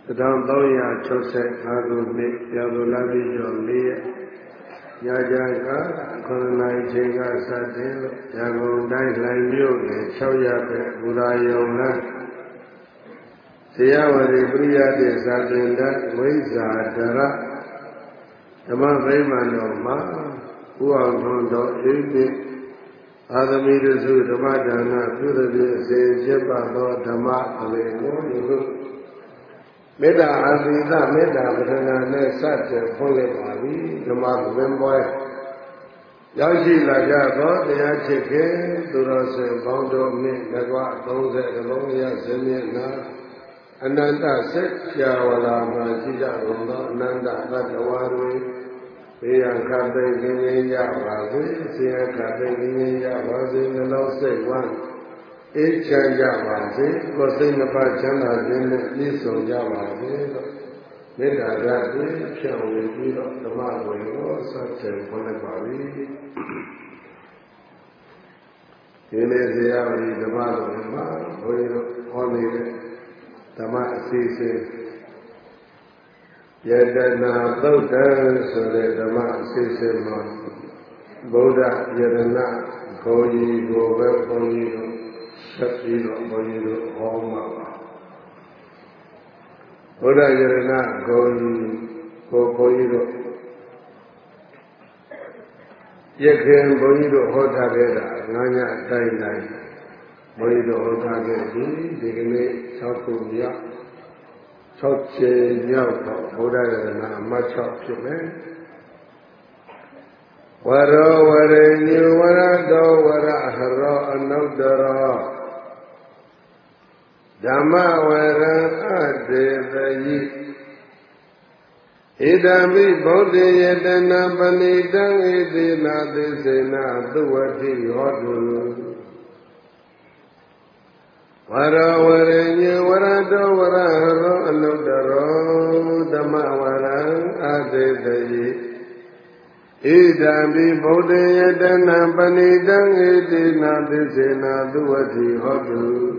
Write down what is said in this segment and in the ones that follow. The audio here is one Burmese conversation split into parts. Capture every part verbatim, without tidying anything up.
Down Doya Joseph Hagu Yabulabi Jolie Yajaga, Colonai Jega Satil, Yago Dai Lanyu, Choya Budayona. Siyawari Priya de Sadinda, Wiza Dara, Dama Raymano Ma, Uantondo, Ibi, Adamidu, Damadana, Puradi, Jebba, Dama, Aleno, Meda Azida, Meda, Brana, Sat, Polepavi, Dama, Wemboy, Yaji Laga, the Acheke, Duras, Bondo, Nagua, Donze, Lonia, Semina. Ananda Sek Yawala Majija Runda, Nanda Natawari, Priyanka Bengini Yavazi, Siyanka Bengini Yavazi, the Law Say One, Each Yavazi, Cosina Chana Jin, Niso Yavazi, Meda Rati, Piawi, the Marway, such a Ponapavi. Inesiavi, the Marway, only. Dhamma Sisi Yadana Buddha Sule Dhamma Sisi Mon Buddha Yadana Goyi Gobe Goyi Shakti Goyi Homa Buddha Yadana Goyi Goyi Yekin Goyi Hota Veda Nanya Dai Dai Goyi Hota Veda Digni Sakuya, Sochi Yauko, Buddha and Macho Pime. Waro, where you were do, where a hero and no dara. Dama, where a day the Idami Bodhi Yedana Banidang Idina Disina, do what he ought. Wara wara nyu wara do wara haro anudaro dhamma wara adedayi Idambi bodhi yadana panidang idina disena duwati hodu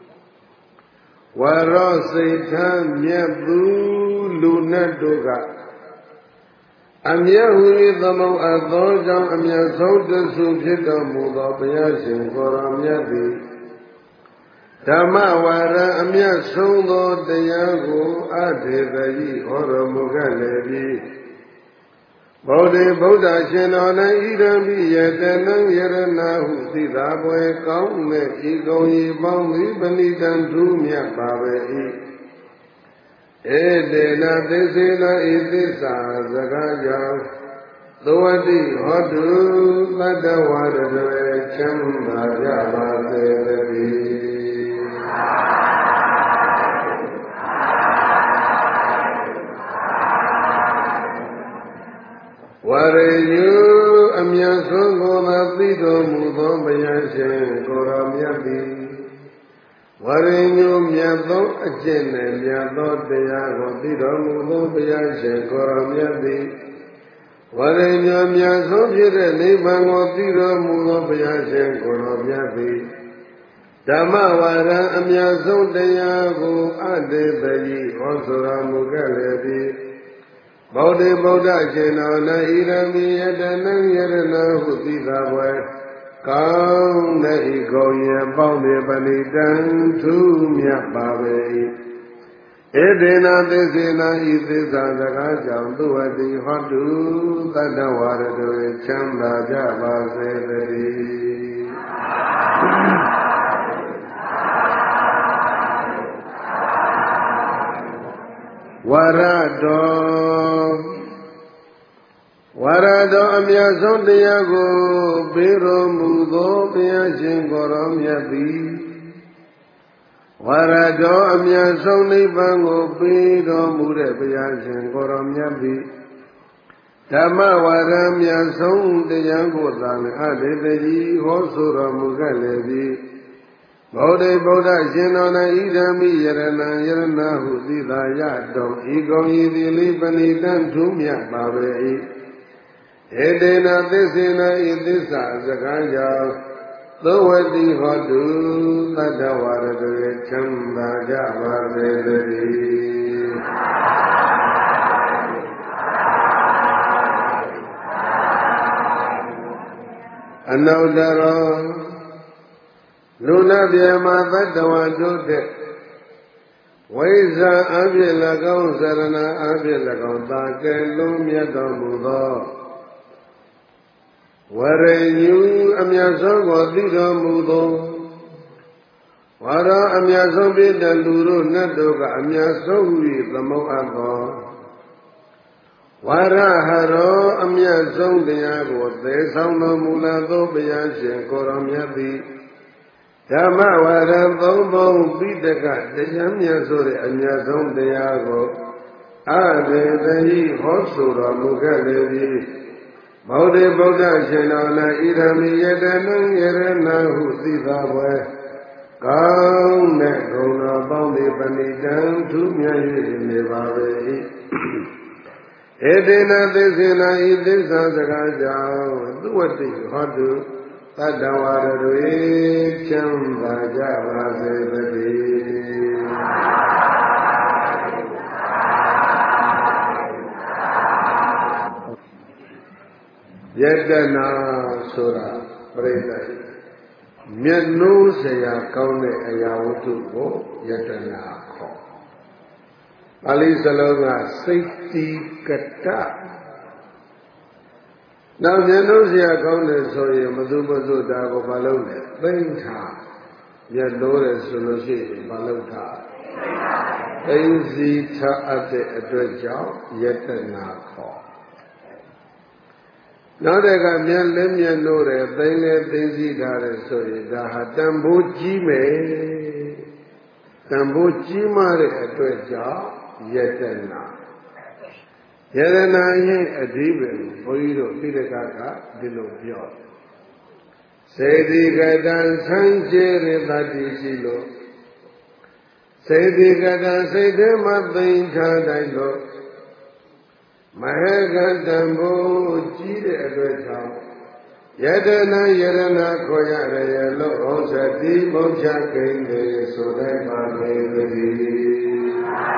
Wara seitha myabu lunadoga Amya hui dhamau adho jam amya sauta sujita mudha payashin koramya Dhamma Vara Amya Sondo Dayago Adedayi Horamugalevi Bodhi Buddha Shenona Idambi Yadanang Yarana Husida Boy Kaume Igoyi Bambi Banidan Dumya Babai Edena Desena Idisa Zagaja Dwadi Hodu Badawada Chamba Yabase Warayu Amyaso Gomatido Mudo Bayashe Goramyabi Warayu Myado Ajene Myado Deyago Tido Mudo Bayashe Goramyabi Warayu Myaso Pire Nibango Tido Mudo Bayashe Goramyabi Dhamma Vara Amyaso Deyago Adedayi Osura Mugalebi Bodhi Buddha Jenana Irami Yadanang Yarana Hutida Way Kauna Igoya Baume Banidan Tumya Babe Edena Desena Idisa Zagajam Duadi Hodu Tadawara Dure Chamba Java Sedari Warado Warado Amyaso Diago Biro Mudo Biashin Goram Yabi Warado Amyaso Nibango Biro Mure Biashin Goram Yabi Dhamma Varam Yaso Diago Dhan Adedayi Hosura Mugalevi Bodhi Buddha Shenona Idami Yarana Yarana Hudida Yadam Igoyi Dili Banidan Tumya Babai Edena Desena Idisa Zakanja Dawadi Hodu Tadawara Chamba Java Dedari Anaudaro Luna Vyama Badawa Dote Waisa Abilagao Sarana Abilagao Take Lumyata Mudo Wareyu Amyaso Dida Mudo Wara Amyaso Bida Luru Nadoga Amyaso Lamo Abo Wara Haro Amyaso Diago De Sauno Mulado Biashin Koramyati Dhamma Wara Bobo Bidaka Dejamyaso Amyaso Diago Ade Dehi Hosura Mugalevi Maude Boga Shenana Irami Yedanang Yerana Husida Kaun Nekona Bondi Panitan Tumya Yinivavi Edena Desina Idisa Sakaja Duati Hodu Tadawari Chamba Java Sevati Yedana Sura Preda Myanu Saya Kaune Ayawutu Go Yedana Ko Ali Salonga Safety Kata Now Myanu Saya Kaune Soye Madubazu Dago Balone Bencha Yadore Sulusi Balota Benzi Ta Ate Adreja Yedana Ko Now they got men, Lemia Nore, Bene, Benzi, Dare, sorry, Daha, Tambuji me, Tambuji Mare, Atweja, Yetana. Yetana, a demon, Poiro, Pidaka, Dilopio. Say the Gadan Sanjere, Badi Silo. Say the Gadan, say them up the Incadino. Mahagadambo Chide Adweta Yadana Yadana Koya Rayalo Osati Moksha Kende Sodai Bhagavati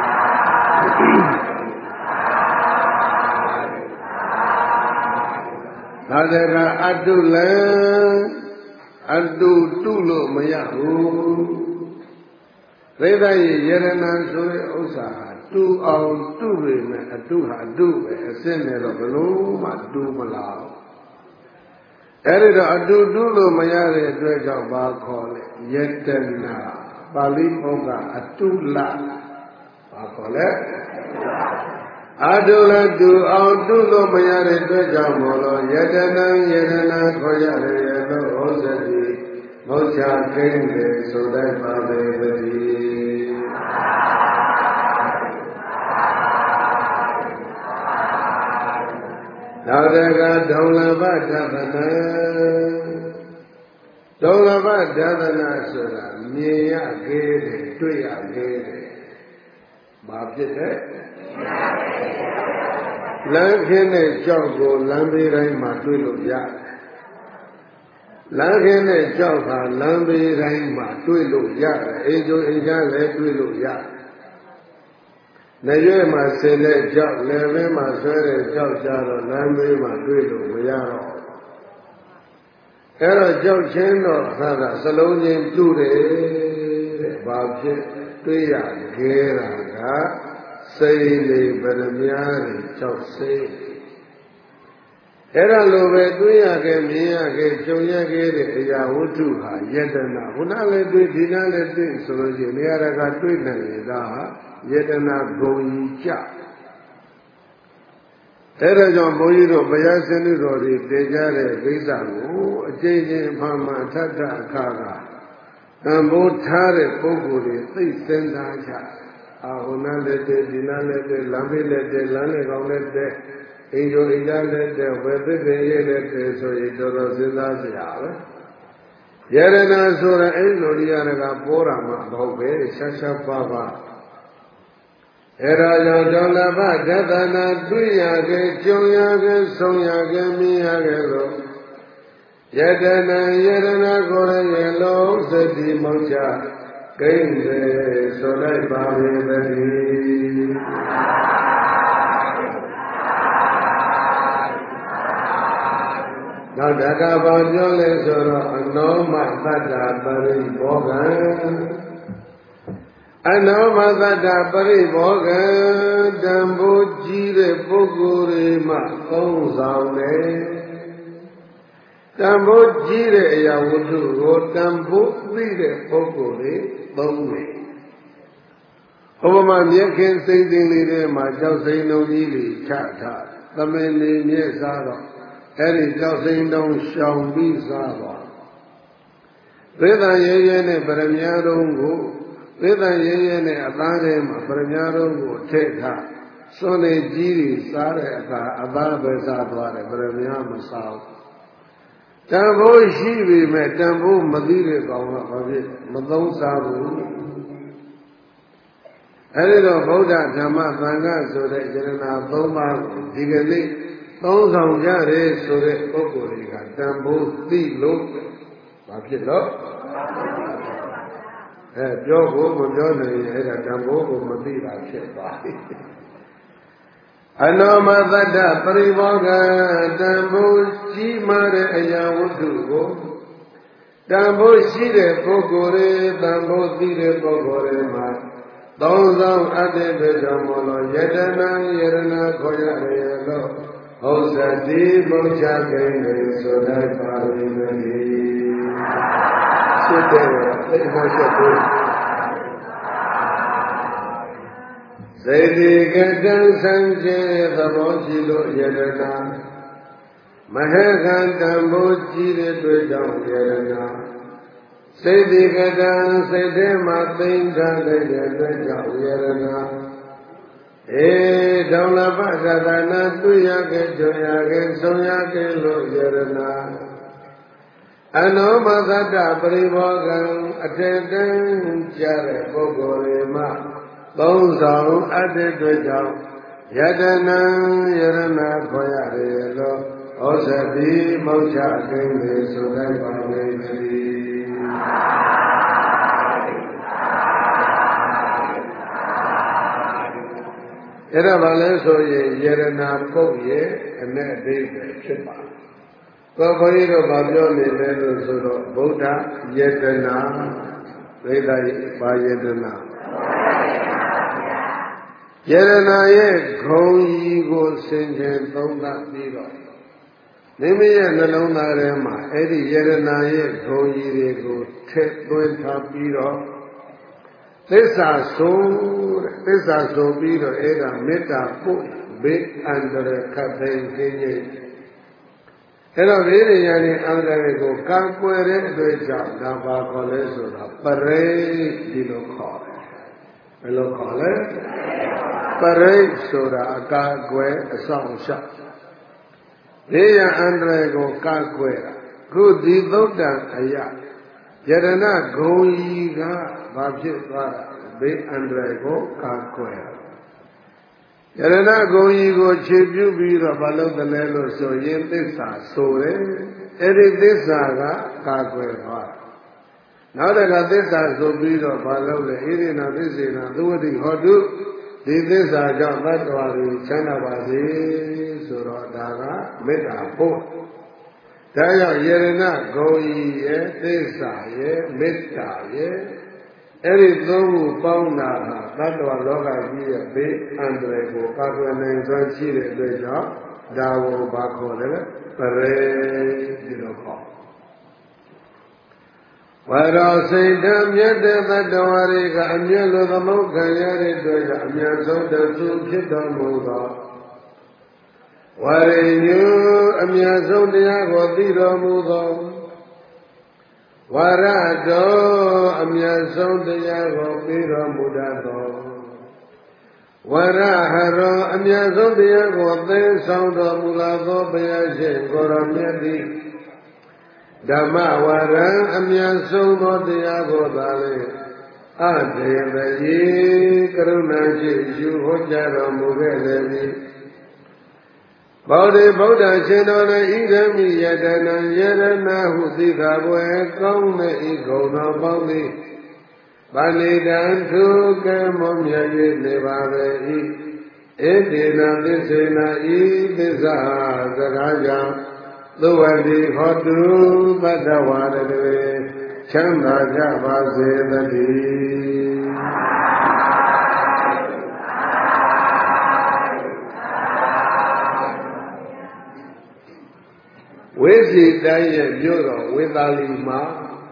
Hadara Adula Adu Tulo Mayahu Reda Yadana Sore Osaha Tu au tu me atu ha du be asene lo balo ma du mala ere do adu du lo ma ya de atwe jaw ba kho le yetana pali bhoga atu la ba kho le adu la du au du lo ma ya de atwe jaw mo lo yetana yetana kho ya le ye lo osati moksha kinde so dai pa de pati Nadaga Daulava Davana Daulava Davana Sura Mia Gede Tuya Gede Babjete Lankene Jogo Lambi Raima Tuilu Ya Lankene Joga Lambi Raima Tuilu Ya Ejo Eja Le Tuilu Ya Naye ma sele job leve ma swere job jaro lambe ma tuilu mayaro Ero job chendo sada salonyin ture Babje tuya gera ga Sayli baramyari job say Era lobe tuya ke miya ke chonya ke de ya wutu ha yedana Huna le tui dina le tui soloji Niyara ka tui nani da ha Yedana Goyicha. Terajon Boyiro Bayasini Rodi, Dejare, Visamu, a Jane Pama Tata Kaga, and Botare Poguri, three Sendacha, Ahunalete, Dinalete, Lamilete, Lanegonete, Injo Idalete, whether they yet so it does in that Yerena Sura Eloriana Porama, Bobe, Sasha Baba. Era Jolava Dadana Duyage, Joyage, Soyage, Miyage, Yedana Yedana Gora Yellow, said the Mocha, Kende, Solai Babi, နောက်တကဘာပြောလဲဆိုတော့အနောမသတ္တပရိဘောဂံအနောမသတ္တပရိဘောဂံတံပိုးကြီးတဲ့ပုဂ္ဂိုလ်တွေမှသုံးဆောင်တယ်တံပိုးကြီးတဲ့အရာဝတ္ထုကိုတံပိုးသိတဲ့ပုဂ္ဂိုလ်တွေသုံးတယ်ဥပမာမြက်ခင်စိမ့်သိမ့်လေးတွေမှာကြောက်စိမ့်လုံးကြီးတွေချထားသမင်နေမြဲစားတော့အဲ့ဒီကြောက်စိမ့်လုံးရှောင်ပြီးစားသွားသေတံရဲရဲနဲ့ပရမညာတော်ကိုသေတံရဲရဲနဲ့အသားထဲမှာပရမညာတော်ကိုထည့်ထားစွန်နေကြီးတွေစားတဲ့အခါအသားပဲစားသွားတယ်ပရမညာမစားဘူးတန်ဖိုးရှိပြီမဲ့တန်ဖိုးမသိတဲ့ကောင်ကဘာဖြစ်မသုံးစားဘူးအဲဒီတော့ဗုဒ္ဓဓမ္မသံဃာဆိုတဲ့ယရဏသုံးပါးကိုဒီကနေ့သုံးဆောင်ကြတယ်ဆိုတဲ့ပုဂ္ဂိုလ်တွေကတန်ဖိုးသိလို့ဘာဖြစ်လို့အဲပြောဖို့မပြောနိုင်ရင်အဲ့ဒါတန်ဖိုးကိုမသိတာဖြစ်သွားပြီအနောမသတ္တပရိဘောဂတံဖိုးကြီးမားတဲ့အရာဝတ္ထုကိုတံဖိုးရှိတဲ့ပုဂ္ဂိုလ်တွေတံဖိုးသိတဲ့ပုဂ္ဂိုလ်တွေမှာသုံးဆောင်အပ်တဲ့အတွက်ကြောင့်မလို့ယတနာယရဏခေါ်ရတယ်လို့ဟုတ်သတိဘုရားကိန်းတွေဆိုလိုက်ပါလိမ့်မယ်ဖြစ်တဲ့သိမှချက်ကိုစေတိကတံစံကျေသဘောရှိလို့ယတနာမဟေကံတံဘုကြီးတဲ့အတွက်ကြောင့်ယတနာစေတိကတံစိတ်ထဲမှာသိမ့်ထားတဲ့အတွက်ကြောင့်ယရဏအေဒေါလပကတနာတွေ့ရခဲ့ကြရခဲ့ဆုံးရခဲ့လို့ယရဏအနောမသတ္တပရိဘောဂံအတေတံကြားတဲ့ပုဂ္ဂိုလ်တွေမှသုံးဆောင်အတ္တတွေကြောင့်ယတနာယရဏခေါ်ရတယ်လို့ဩဇတိမောချကိန်းတွေဆိုလိုက်ပါလိမ့်မယ်အဲ့ဒါဘာလဲဆိုရင်ယရဏပုတ်ရဲ့အ내အသေးပဲဖြစ်ပါတော့ဘုန်းကြီးတို့ဗာပြောနေတယ်လို့ဆိုတော့ဗုဒ္ဓယတနာဝိဒယဘာယတနာယရဏရဲ့ဂုံကြီးကိုဆင်ခြင်သုံးသပ်ပြီးတော့မိမိရဲ့နှလုံးသားထဲမှာအဲ့ဒီယရဏရဲ့ဂုံကြီးတွေကိုထည့်သွင်းထားပြီးတော့သစ္စာဆိုတဲ့သစ္စာဆိုပြီးတော့အဲ့ဒါမေတ္တာပို့ဘေးအန္တရာယ်ခတ်သိမ်းခြင်းကြီးအဲ့တော့ဘေးရည်ရည်အန္တရာယ်ကိုကံကွယ်တဲ့အတွက်ကြောင့်ဒါပါခေါ်လဲဆိုတော့ပရိဒီလိုခေါ်တယ်ဘယ်လိုခေါ်လဲပရိဆိုတာအကာအကွယ်အဆောင်ရှောက်ဘေးရန်အန္တရာယ်ကိုကံကွယ်တာခုဒီသုတ်တံအယယရဏဂုံကြီးကဘာဖြစ်သွားတာဘေးအန္တရာယ်ကိုကာကွယ်ယရဏဂုံကြီးကိုခြေပြုပြီးတော့ဘာလို့တလဲလို့ဆိုရင်သစ္စာဆိုတယ်အဲ့ဒီသစ္စာကကာကွယ်သွားနောက်တကသစ္စာဆိုပြီးတော့ဘာလို့လဲဣရိနာသစ္စေနာသုဝတိဟောတုဒီသစ္စာကြောင့်တ attva တွေချမ်းသာပါစေဆိုတော့ဒါကမေတ္တာပို့ဒါကြောင့်ယရဏဂုံကြီးရဲ့သစ္စာရဲ့မေတ္တာရဲ့အဲ့ဒီသုံးခုပေါင်းတာဟာတ attva လောကကြီးရဲ့ဘေးအန္တရာယ်ကိုကာကွယ်နိုင်စွမ်းရှိတဲ့အတွက်ကြောင့်ဒါကိုဘာခေါ်လဲပရိဒီလိုခေါ်ဝါရောစိတ်ဓာတ်မြတ်တဲ့တ attva တွေကအမြတ်လိုသမုတ်ခံရတဲ့အတွက်ကြောင့်အမြတ်ဆုံးတသူဖြစ်တော်မူသောဝါရိညုအမြတ်ဆုံးတရားကိုသိတော်မူသောဝါရတော်အမြတ်ဆုံးတရားကိုပြီးတော်မူတတ်သောဝရဟရောအမြတ်ဆုံးတရားကိုသိဆောင်တော်မူလာသောဘုရားရှင်ကိုရောမြတ်သည်ဓမ္မဝရံအမြတ်ဆုံးသောတရားကိုသာလေအတေတယေကရုဏာရှိယူဟောကြားတော်မူခဲ့လေသည်ဘောဓိဗုဒ္ဓရှင်တော်လည်းဣဒမိယတနာယရဏဟုသိတာဘွယ်ကောင်းတဲ့ဤဂုဏ်တော်ပေါင်းသည်ဗန္နိတံထုကမောမြတ်၍နေပါပဲဤဧတေနသစ္စေနဤသစ္စာစကားကြောင့်သုဝတိဟောတုသတ္တဝါတွေချမ်းသာကြပါစေတည်းဝိစီတိုင်းရဲ့မြို့တော်ဝေသာလီမှာ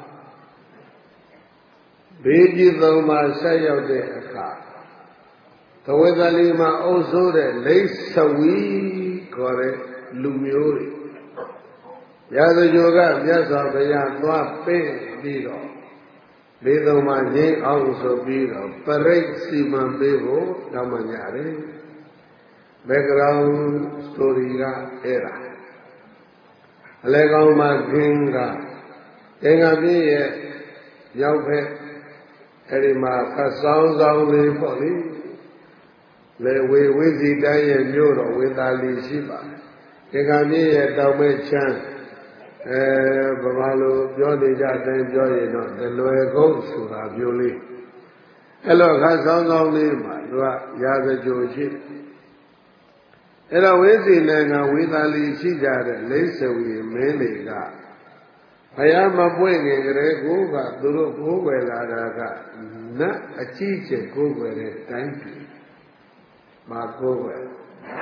ဘေးကြီးသုံးပါးဆက်ရောက်တဲ့အခါသဝေသာလီမှာအုပ်စိုးတဲ့လိษဝီခေါ်တဲ့လူမျိုးတွေရာဇဂိုကမြတ်စွာဘုရားသွားပေးပြီးတော့ဘေးသုံးပါးငြိမ်းအောင်ဆိုပြီးတော့ပရိတ်စီမံပေးဖို့တောင်းပန်ကြတယ် background story ကအဲ့ဒါအလဲကောင်းမှာခင်းကသင်္ကပြည့်ရဲ့ရောက်ဖက်အဲ့ဒီမှာခတ်ဆောင်ဆောင်လေးပေါ့လေလေဝေဝိစီတိုင်းရဲ့မြို့တော်ဝေသာလီရှိပါတယ်သင်္ကပြည့်ရဲ့တောင်မဲ့ချမ်းအဲဗမာလိုပြောနေကြတိုင်းပြောရင်တော့တလွယ်ကုန်းဆိုတာပြောလေးအဲ့လိုခတ်ဆောင်ဆောင်လေးမှာသူကရာဇကြိုရှိအဲ့တော့ဝိစီနိုင်ငံဝေသာလီရှိကြတဲ့လိษဝီမင်းတွေကဘုရားမပွင့်ခင်ကလေးကိုကသူတို့ကိုးကွယ်လာတာကနတ်အကြီးကျယ်ကိုးကွယ်တဲ့တိုင်းပြည်မှာကိုးကွယ်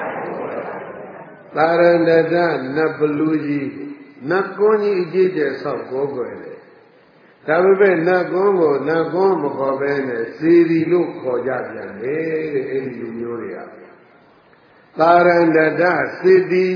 သာရဏတနတ်ဘလူကြီးနတ်ကွန်းကြီးအကြီးကျယ်ဆောက်ကိုးကွယ်တယ်ဒါပေမဲ့နတ်ကွန်းကိုနတ်ကွန်းမခေါ်ဘဲနဲ့စီရီလို့ခေါ်ကြပြန်တယ်တဲ့အဲ့ဒီလူမျိုးတွေကသာရဏတစေတီ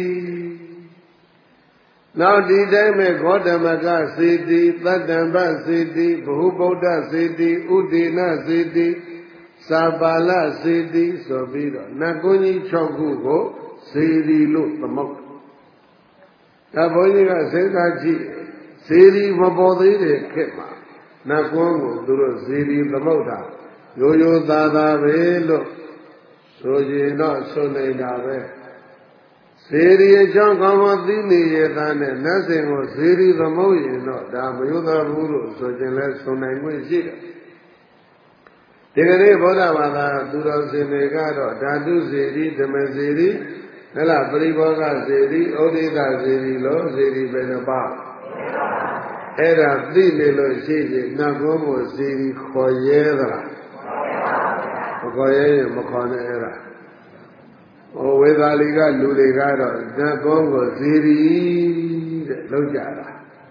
နောက်ဒီတိုင်းမဲ့ဂေါတမကစေတီသတ္တံပစေတီဘဟုဗုဒ္ဓစေတီဥဒိနစေတီသာပါလစေတီဆိုပြီးတော့နတ်ကွန်းကြီး၆ခုကိုစေတီလို့သမုတ်ဒါဘုန်းကြီးကစဉ်းစားကြည့်စေတီမပေါ်သေးတဲ့ခေတ်မှာနတ်ကွန်းကိုသူတို့စေတီသမုတ်တာရိုးရိုးသားသားပဲလို့ဆိုရင်တော့ဆိုနေတာပဲစေရီအကြောင်းကောင်းကောင်းသိနေရတဲ့နဲ့နတ်စင်ကိုစေရီသမုတ်ရင်တော့ဒါမယုသားဘူးလို့ဆိုခြင်းလဲဆိုနိုင်ခွင့်ရှိတယ်ဒီကနေ့ဗုဒ္ဓဘာသာသူတော်စင်တွေကတော့ဓာတုစေရီဓမ္မစေရီဟဲ့လားပရိဘောဂစေရီဩဒိတစေရီလို့စေရီပဲနှပါအဲ့ဒါသိနေလို့ရှိရင်နတ်ကုန်းကိုစေရီခေါ်ရဲသလားမခေါ်ရဲရင်မခေါ်နဲ့အဲ့ဒါဟိုဝေသာလီကလူတွေကတော့နတ်ကုန်းကိုစေရီတဲ့လောက်ကြတာ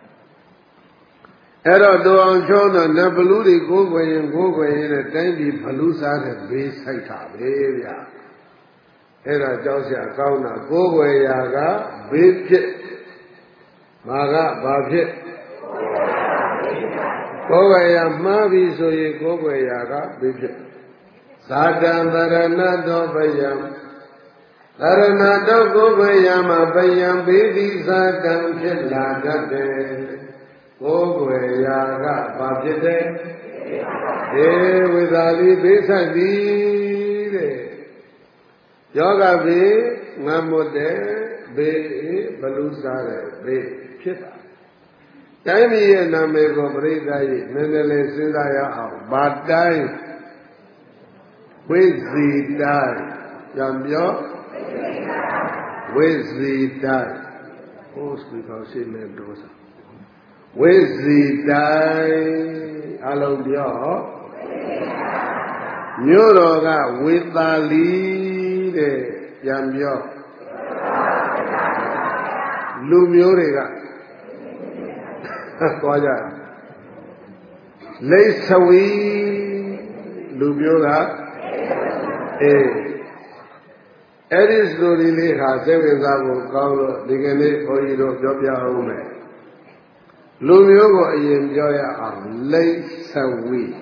အဲ့တော့တူအောင်ချုံးတော့နတ်ဘလူတွေကိုးကွယ်ရင်ကိုးကွယ်ရင်တိုင်းပြည်ဘလူစားတဲ့ဘေးဆိုင်တာပဲဗျာအဲ့ဒါကြောက်စရာကောင်းတာကိုးကွယ်ရာကဘေးဖြစ်မာကဘာဖြစ်ကိုးကွယ်ရာမှားပြီဆိုရင်ကိုးကွယ်ရာကဘေးဖြစ်ဇာတံတရဏတောပယံတရဏတောကိုးကွယ်ရာမှာပယံဘေးသည်ဇာတံဖြစ်လာတတ်တယ်ကိုးကွယ်ရာကဘာဖြစ်တဲ့ဒေဝိသာလီဘေးဆိုင်သည်တဲ့ယောဂဘေးငတ်မွတ်တဲ့ဘေးဘလူစားတဲ့ဘေးဖြစ်တာတိုင်းပြည်ရဲ့နာမည်ကိုပရိသတ်ကြီးနည်းနည်းလေးစဉ်းစားရအောင်ဗာတိုင်းဝိဇီတိုင်းကြံပြောဝိဇီတိုင်းဟိုစပီကာရှိနေတော့စားဝိဇီတိုင်းအလုံးပြောမြို့တော်ကဝေသာလီတဲ့ပြန်ပြောလူမျိုးတွေကသွားကြလိษဝီလူမျိုးကအေးအဲ့ဒီစတိုရီလေးဟာစိတ်ဝင်စားဖို့ကောင်းလို့ဒီကနေ့ဘုန်းကြီးတို့ပြောပြအောင်မယ်လူမျိုးကိုအရင်ပြောရအောင်လိษဝီ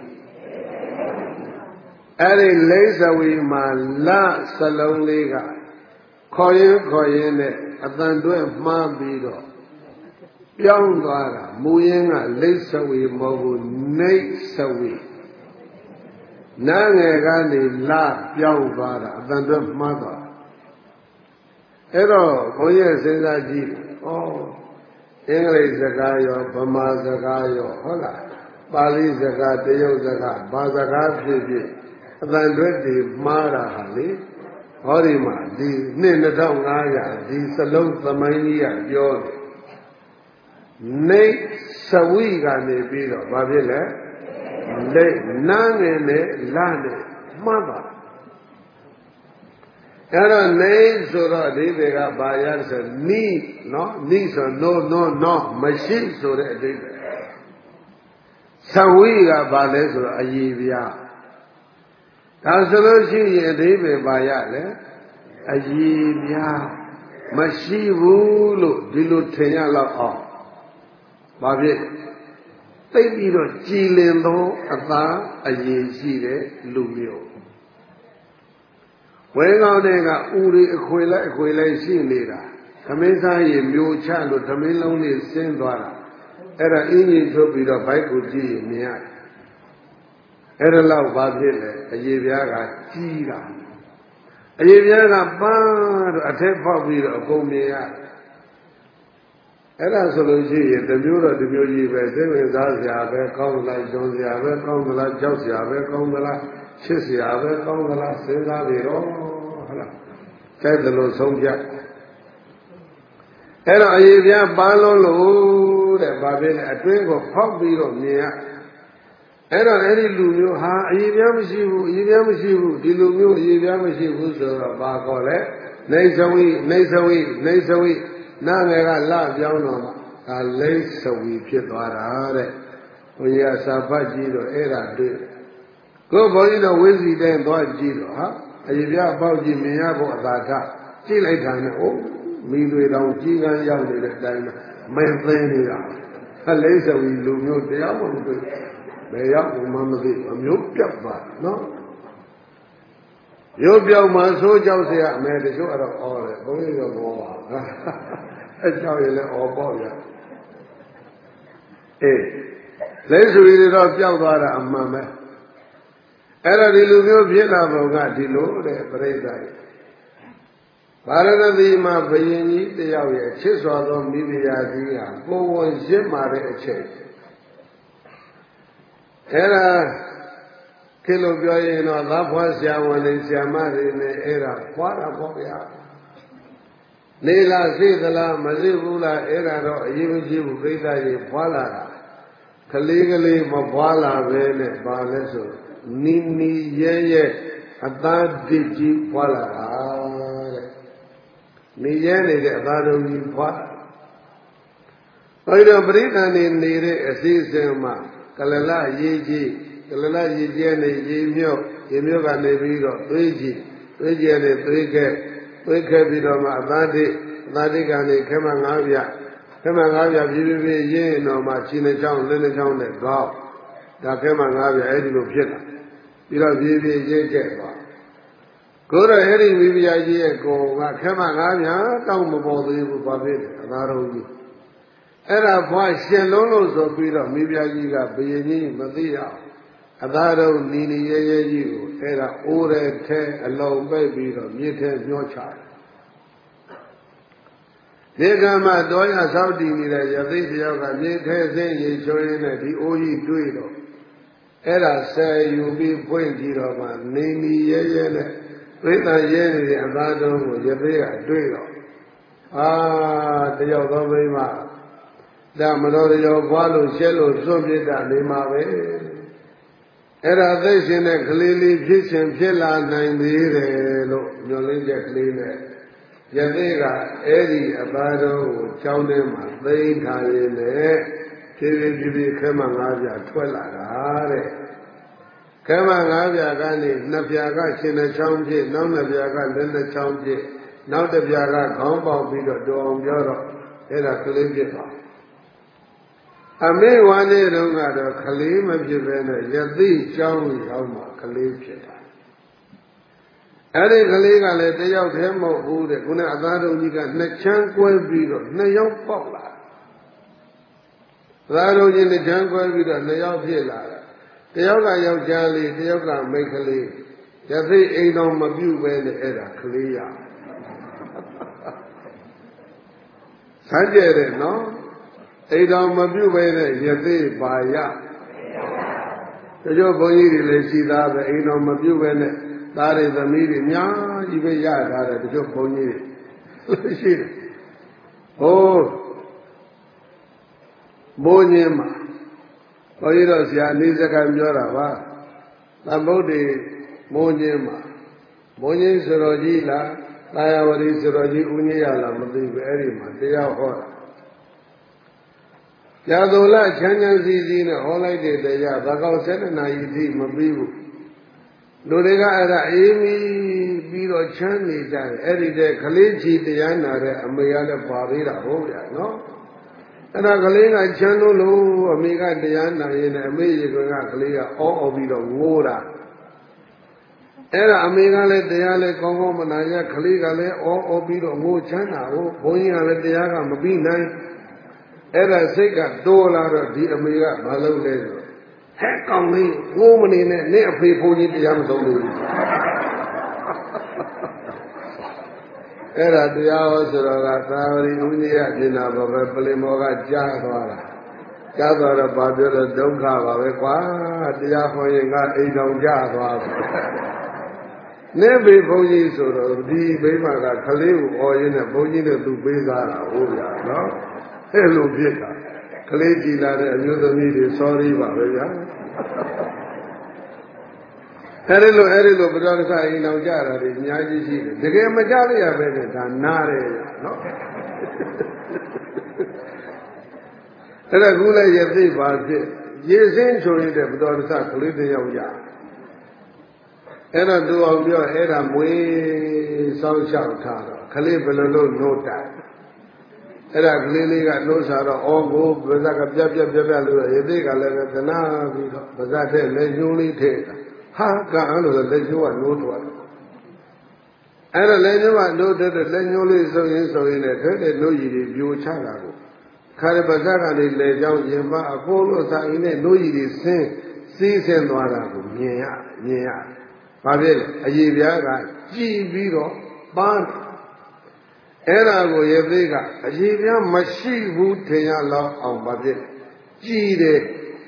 အဲ့ဒီလိษဝီမှာလစလုံးလေးကခေါ်ရင်ခေါ်ရင်နဲ့အတန်တွဲမှားပြီးတော့ပြောင်းသွားတာမူရင်းကလိษဝီမဟုတ်ဘူးနေษဝီနာငယ်ကနေလပြောင်းသွားတာအတန်တွဲမှားသွားအဲ့တော့ဘုန်းကြီးစဉ်းစားကြည့်ဩအင်္ဂလိပ်စကားရောဗမာစကားရောဟုတ်လားပါဠိစကားတရုတ်စကားဘာစကားဖြစ်ဖြစ်အတန်တွဲတွေမှားတာဟာလေဟောဒီမှာဒီနှစ်၂၅၀၀ဒီစလုံးသမိုင်းကြီးကပြောတယ်နေစဝိကနေပြီးတော့ဘာဖြစ်လဲလေနာငယ်နဲ့လာနဲ့မှတ်ပါအဲ့တော့နေဆိုတော့အဓိပ္ပာယ်ကဘာရဆိုနိနော်နိဆို no no no မရှိဆိုတဲ့အဓိပ္ပာယ်စဝိကဘာလဲဆိုတော့အည်ပြားဒါဆိုလို့ရှိရင်အဓိပ္ပာယ်ဘာရလဲအည်ပြားမရှိဘူးလို့ဒီလိုထင်ရလောက်အောင်ဘာဖြစ်သိပြီးတော့ကြည်လင်သောအသားအည်ရှိတဲ့လူမျိုးဝဲကောင်းတဲ့ကဥရီအခွေလိုက်အခွေလိုက်ရှိနေတာသမင်းစားရင်မျိုးချလို့သမင်းလုံးလေးဆင်းသွားတာအဲ့ဒါအင်းကြီးထုတ်ပြီးတော့ဘိုက်ကိုကြည့်ရင်မြင်ရတယ်အဲ့ဒါလောက်ဘာဖြစ်လဲအည်ပြားကကြီးတာအည်ပြားကပန်းတော့အထက်ဖောက်ပြီးတော့အကုန်မြင်ရတယ်အဲ့ဒါဆိုလို့ရှိရင်တမျိုးတော့တမျိုးကြီးပဲစိတ်ဝင်စားစရာပဲကောင်းလိုက်ကြုံစရာပဲကောင်းသလားကြောက်စရာပဲကောင်းသလားချစ်စရာပဲကောင်းသလားစဉ်းစားပြီးတော့ဟုတ်လားကြိုက်တယ်လို့ဆုံးဖြတ်အဲ့တော့အည်ပြားပန်းလုံးလို့တဲ့ဘာဖြစ်လဲအတွင်းကိုဖောက်ပြီးတော့မြင်ရအဲ့တော့အဲ့ဒီလူမျိုးဟာအည်ပြားမရှိဘူးအည်ပြားမရှိဘူးဒီလူမျိုးအည်ပြားမရှိဘူးဆိုတော့ဘာခေါ်လဲနေသဝိနေသဝိနေသဝိနာငယ်ကလပြောင်းတော့မှဒါလိမ့်သဝီဖြစ်သွားတာတဲ့ဘုရားစာဖတ်ကြည့်တော့အဲ့ဒါတွေ့ကိုဘုန်းကြီးတို့ဝိစီတိုင်းသွားကြည့်တော့ဟာအည်ပြားပေါက်ကြည့်မြင်ရဖို့အသာထကြည့်လိုက်တာနဲ့အိုးမိတွေတောင်ကြီးကန်းရောက်နေတဲ့အတိုင်းမဲသိနေတာအလိမ့်သဝီလူမျိုးတရားမှမတွေ့ဘယ်ရောက်မှမသိအမျိုးပြတ်ပါနော်ရုပ်ပြောင်းမှဆိုးကြောက်เสียအမဲတချို့အဲ့တော့အော်တယ်ဘုန်းကြီးကဘောပါအဲ့ကြောက်ရင်လည်းအော်ပေါ့ဗျာအေးလက်ဆူရီတွေတော့ပျောက်သွားတာအမှန်ပဲအဲ့တော့ဒီလူမျိုးဖြစ်လာပုံကဒီလိုတဲ့ပြိဿရဲ့ဗာရဏသီမှာဘယင်ကြီးတယောက်ရဲ့ချစ်စွာသောမိဖုရားကြီးဟာကိုယ်ဝန်ရစ်မာတဲ့အချိန်အဲ့ဒါခေလို့ပြောရင်တော့သာဖွားဆရာဝန်တွေဆရာမတွေနဲ့အဲ့ဒါဖွားတာပေါ့ဗျာနေလားသိသလားမသိဘူးလားအဲ့ဒါတော့အရေးမကြီးဘူးပြိဿကြီးဖွားလာတာကလေးကလေးမဖွားလာပဲနဲ့ဘာလဲဆိုနီနီရဲရဲအသားတစ်ကြီးဖွားလာတာတဲ့နေရဲနေတဲ့အသားတော်ကြီးဖွားအဲ့တော့ပရိသတ်နေနေတဲ့အစည်းအဝေးမှာကလလရေးကြီးကလလရေးကျဲနေရေမြုပ်ရေမြုပ်ကနေပြီးတော့သွေးကြီးသွေးကျဲနေသွေးခဲ့သွေးခဲ့ပြီးတော့မှအသားတိအသားတိကနေခဲမငါးပြခဲမငါးပြပြည်ပြည်ပြည်ရင်းတော့မှခြေနှချောင်းလက်နှချောင်းနဲ့ကောက်ဒါခဲမငါးပြအဲ့ဒီလိုဖြစ်လာပြီးတော့ပြည်ပြည်ရင်းခဲ့သွားကိုယ်တော့အဲ့ဒီမိဖုရားကြီးရဲ့ကိုယ်ကခဲမငါးပြတောင်းမပေါ်သေးဘူးဘာဖြစ်လဲအသားတော်ကြီးအဲ့ဒါဘွားရှင်လုံးလို့ဆိုပြီးတော့မိဖုရားကြီးကဘယင်ကြီးမသိရအောင်အသားတော်နီနီရဲရဲကြီးကိုအဲ့ဒါအိုးရဲထဲအလုံးပိတ်ပြီးတော့မြစ်ထဲမျောချတယ်ဒီကမှတော်ရဆောက်တည်နေတဲ့ယသိတယောက်ကမြစ်ထဲဆင်းရေချွေးနဲ့ဒီအိုးကြီးတွေ့တော့အဲ့ဒါဆယ်ယူပြီးဖွင့်ကြည့်တော့မှနီနီရဲရဲနဲ့ပြိဿရဲနေတဲ့အသားတော်ကိုယသိကတွေ့တော့အာတယောက်သောမိမဒါမတော်ရောဘွားလို့ရှဲလို့စွန့်ပြစ်တာနေမှာပဲအဲ့ဒါသိရှင်တဲ့ကလေးလေးဖြစ်ရှင်ဖြစ်လာနိုင်သေးတယ်လို့ညွှန်လင်းချက်ကလေးနဲ့ယသိကအဲ့ဒီအသားတော်ကိုကျောင်းထဲမှာသိမ်းထားရင်းနဲ့ဖြည်းဖြည်းဖြည်းဖြည်းခဲမငါးပြထွက်လာတာတဲ့ခဲမငါးပြကနေနှစ်ပြကရှင်နှချောင်းဖြစ်နောက်နှစ်ပြကလက်နှချောင်းဖြစ်နောက်တစ်ပြကခေါင်းပေါက်ပြီးတော့တော်အောင်ပြောတော့အဲ့ဒါကလေးဖြစ်သွားအမေဝါနေတုန်းကတော့ကလေးမဖြစ်ပဲနဲ့ယသိကျောင်းရောက်မှကလေးဖြစ်တာအဲ့ဒီကလေးကလည်းတယောက်တည်းမဟုတ်ဘူးတဲ့ခုနအသားတော်ကြီးကနှစ်ချမ်းကွဲပြီးတော့နှစ်ယောက်ပေါက်လာအသားတော်ကြီးနှစ်ချမ်းကွဲပြီးတော့နှစ်ယောက်ဖြစ်လာတာတယောက်ကယောက်ျားလေးတယောက်ကမိန်းကလေးယသိအိမ်တော်မပြုတ်ပဲနဲ့အဲ့ဒါကလေးရဆန်းကျဲတယ်နော်အိမ်တော်မပြုတ်ပဲနဲ့ယသိပါရတချို့ဘုန်းကြီးတွေလည်းရှိသားပဲအိမ်တော်မပြုတ်ပဲနဲ့သားတွေသမီးတွေအများကြီးပဲရထားတယ်တချို့ဘုန်းကြီးတွေရှိတယ်ဟိုမိုးညင်းမှာဘုန်းကြီးတို့ဆရာနေစကံပြောတာပါသမုဒ္ဒေမိုးညင်းမှာမိုးညင်းဆိုတော်ကြီးလားသာယာဝတီဆိုတော်ကြီးဦးညရလားမသိဘူးအဲ့ဒီမှာတရားဟောတာရာဇုလချမ်းချမ်းစီစီနဲ့ဟောလိုက်တဲ့တရားသကောက်ဆယ်နှစ်နာရီအထိမပြီးဘူးလူတွေကအဲ့ဒါအေးမီပြီးတော့ချမ်းနေကြတယ်အဲ့ဒီတဲ့ကလေးချီတရားနာတဲ့အမေကလည်းပါသေးတာဟုတ်ဗျာနော်အဲ့ဒါကလေးကချမ်းလို့လို့အမေကတရားနာရင်လည်းအမေရေကကလေးကအောအောပြီးတော့ငိုးတာအဲ့ဒါအမေကလည်းတရားလည်းကောင်းကောင်းမနာရကလေးကလည်းအောအောပြီးတော့ငိုချမ်းတာဟုတ်ဘုန်းကြီးကလည်းတရားကမပြီးနိုင်အဲ့ဒါစိတ်ကတိုးလာတော့ဒီအမေကမလုပ်လဲဆိုဟဲ့ကောင်းလေးငိုးမနေနဲ့နင့်အဖေဘုန်းကြီးတရားမဆုံးလို့အဲ့ဒါတရားဟောဆိုတော့ကသာဝတိဦးကြီးရပြင်တာပါပဲပလင်မောကကြားသွားတာကြားသွားတော့ဘာပြောတော့ဒုက္ခပါပဲကွာတရားဟောရင်ကအိမ်တော်ကြသွားတယ်နေဘေဘုန်းကြီးဆိုတော့ဒီမိမကခလေးကိုអော်ရင်းနဲ့ဘုန်းကြီးနဲ့သူပေးစားတာဟုတ်ဗျာနော်အဲ့လိုဖြစ်တာကလေးကြည်လာတဲ့အမျိုးသမီးတွေ sorry ပါပဲဗျာအဲ့ဒီလိုအဲ့ဒီလိုဘုရားသခင်အိမ်တော်ကြတာတွေအများကြီးရှိတယ်တကယ်မကြလိုက်ရပဲနဲ့ဒါနားတယ်နော်အဲ့ဒါကူလည်းရသိပါဖြစ်ရေစင်းချိုရတဲ့ဘုရားသခင်ကလေးတယောက်ရအဲ့တော့သူအောင်ပြောအဲ့ဒါမွေးစောင်းလျှောက်ထားတော့ကလေးဘယ်လိုလုပ်လို့တိုင်အဲ့ဒါကလေးလေးကနှိုးစားတော့အော်ကိုဗဇက်ကပြက်ပြက်ပြက်ပြက်လို့ရေသေးကလည်းပဲသနာပြီးတော့ဗဇက်တဲ့လက်ညှိုးလေးထည့်တာဟာကံလို့လက်ညှိုးကနိုးထွက်အဲ့ဒါလက်ညှိုးကနိုးတဲ့လက်ညှိုးလေးဆိုရင်ဆိုရင်လည်းထဲတဲ့နှုတ်ရည်တွေပြိုချတာကိုခါရဗဇက်ကနေလေကြောင်းရင်မအကုန်လို့စာရင်းနဲ့နှုတ်ရည်တွေဆင်းစီးဆင်းသွားတာကိုမြင်ရမြင်ရဘာဖြစ်လဲအရေးပြားကကြည်ပြီးတော့ပန်းအဲ့ဒါကိုရေသေးကအရေးပြားမရှိဘူးထင်ရလောက်အောင်ဘာဖြစ်ကြည်တယ်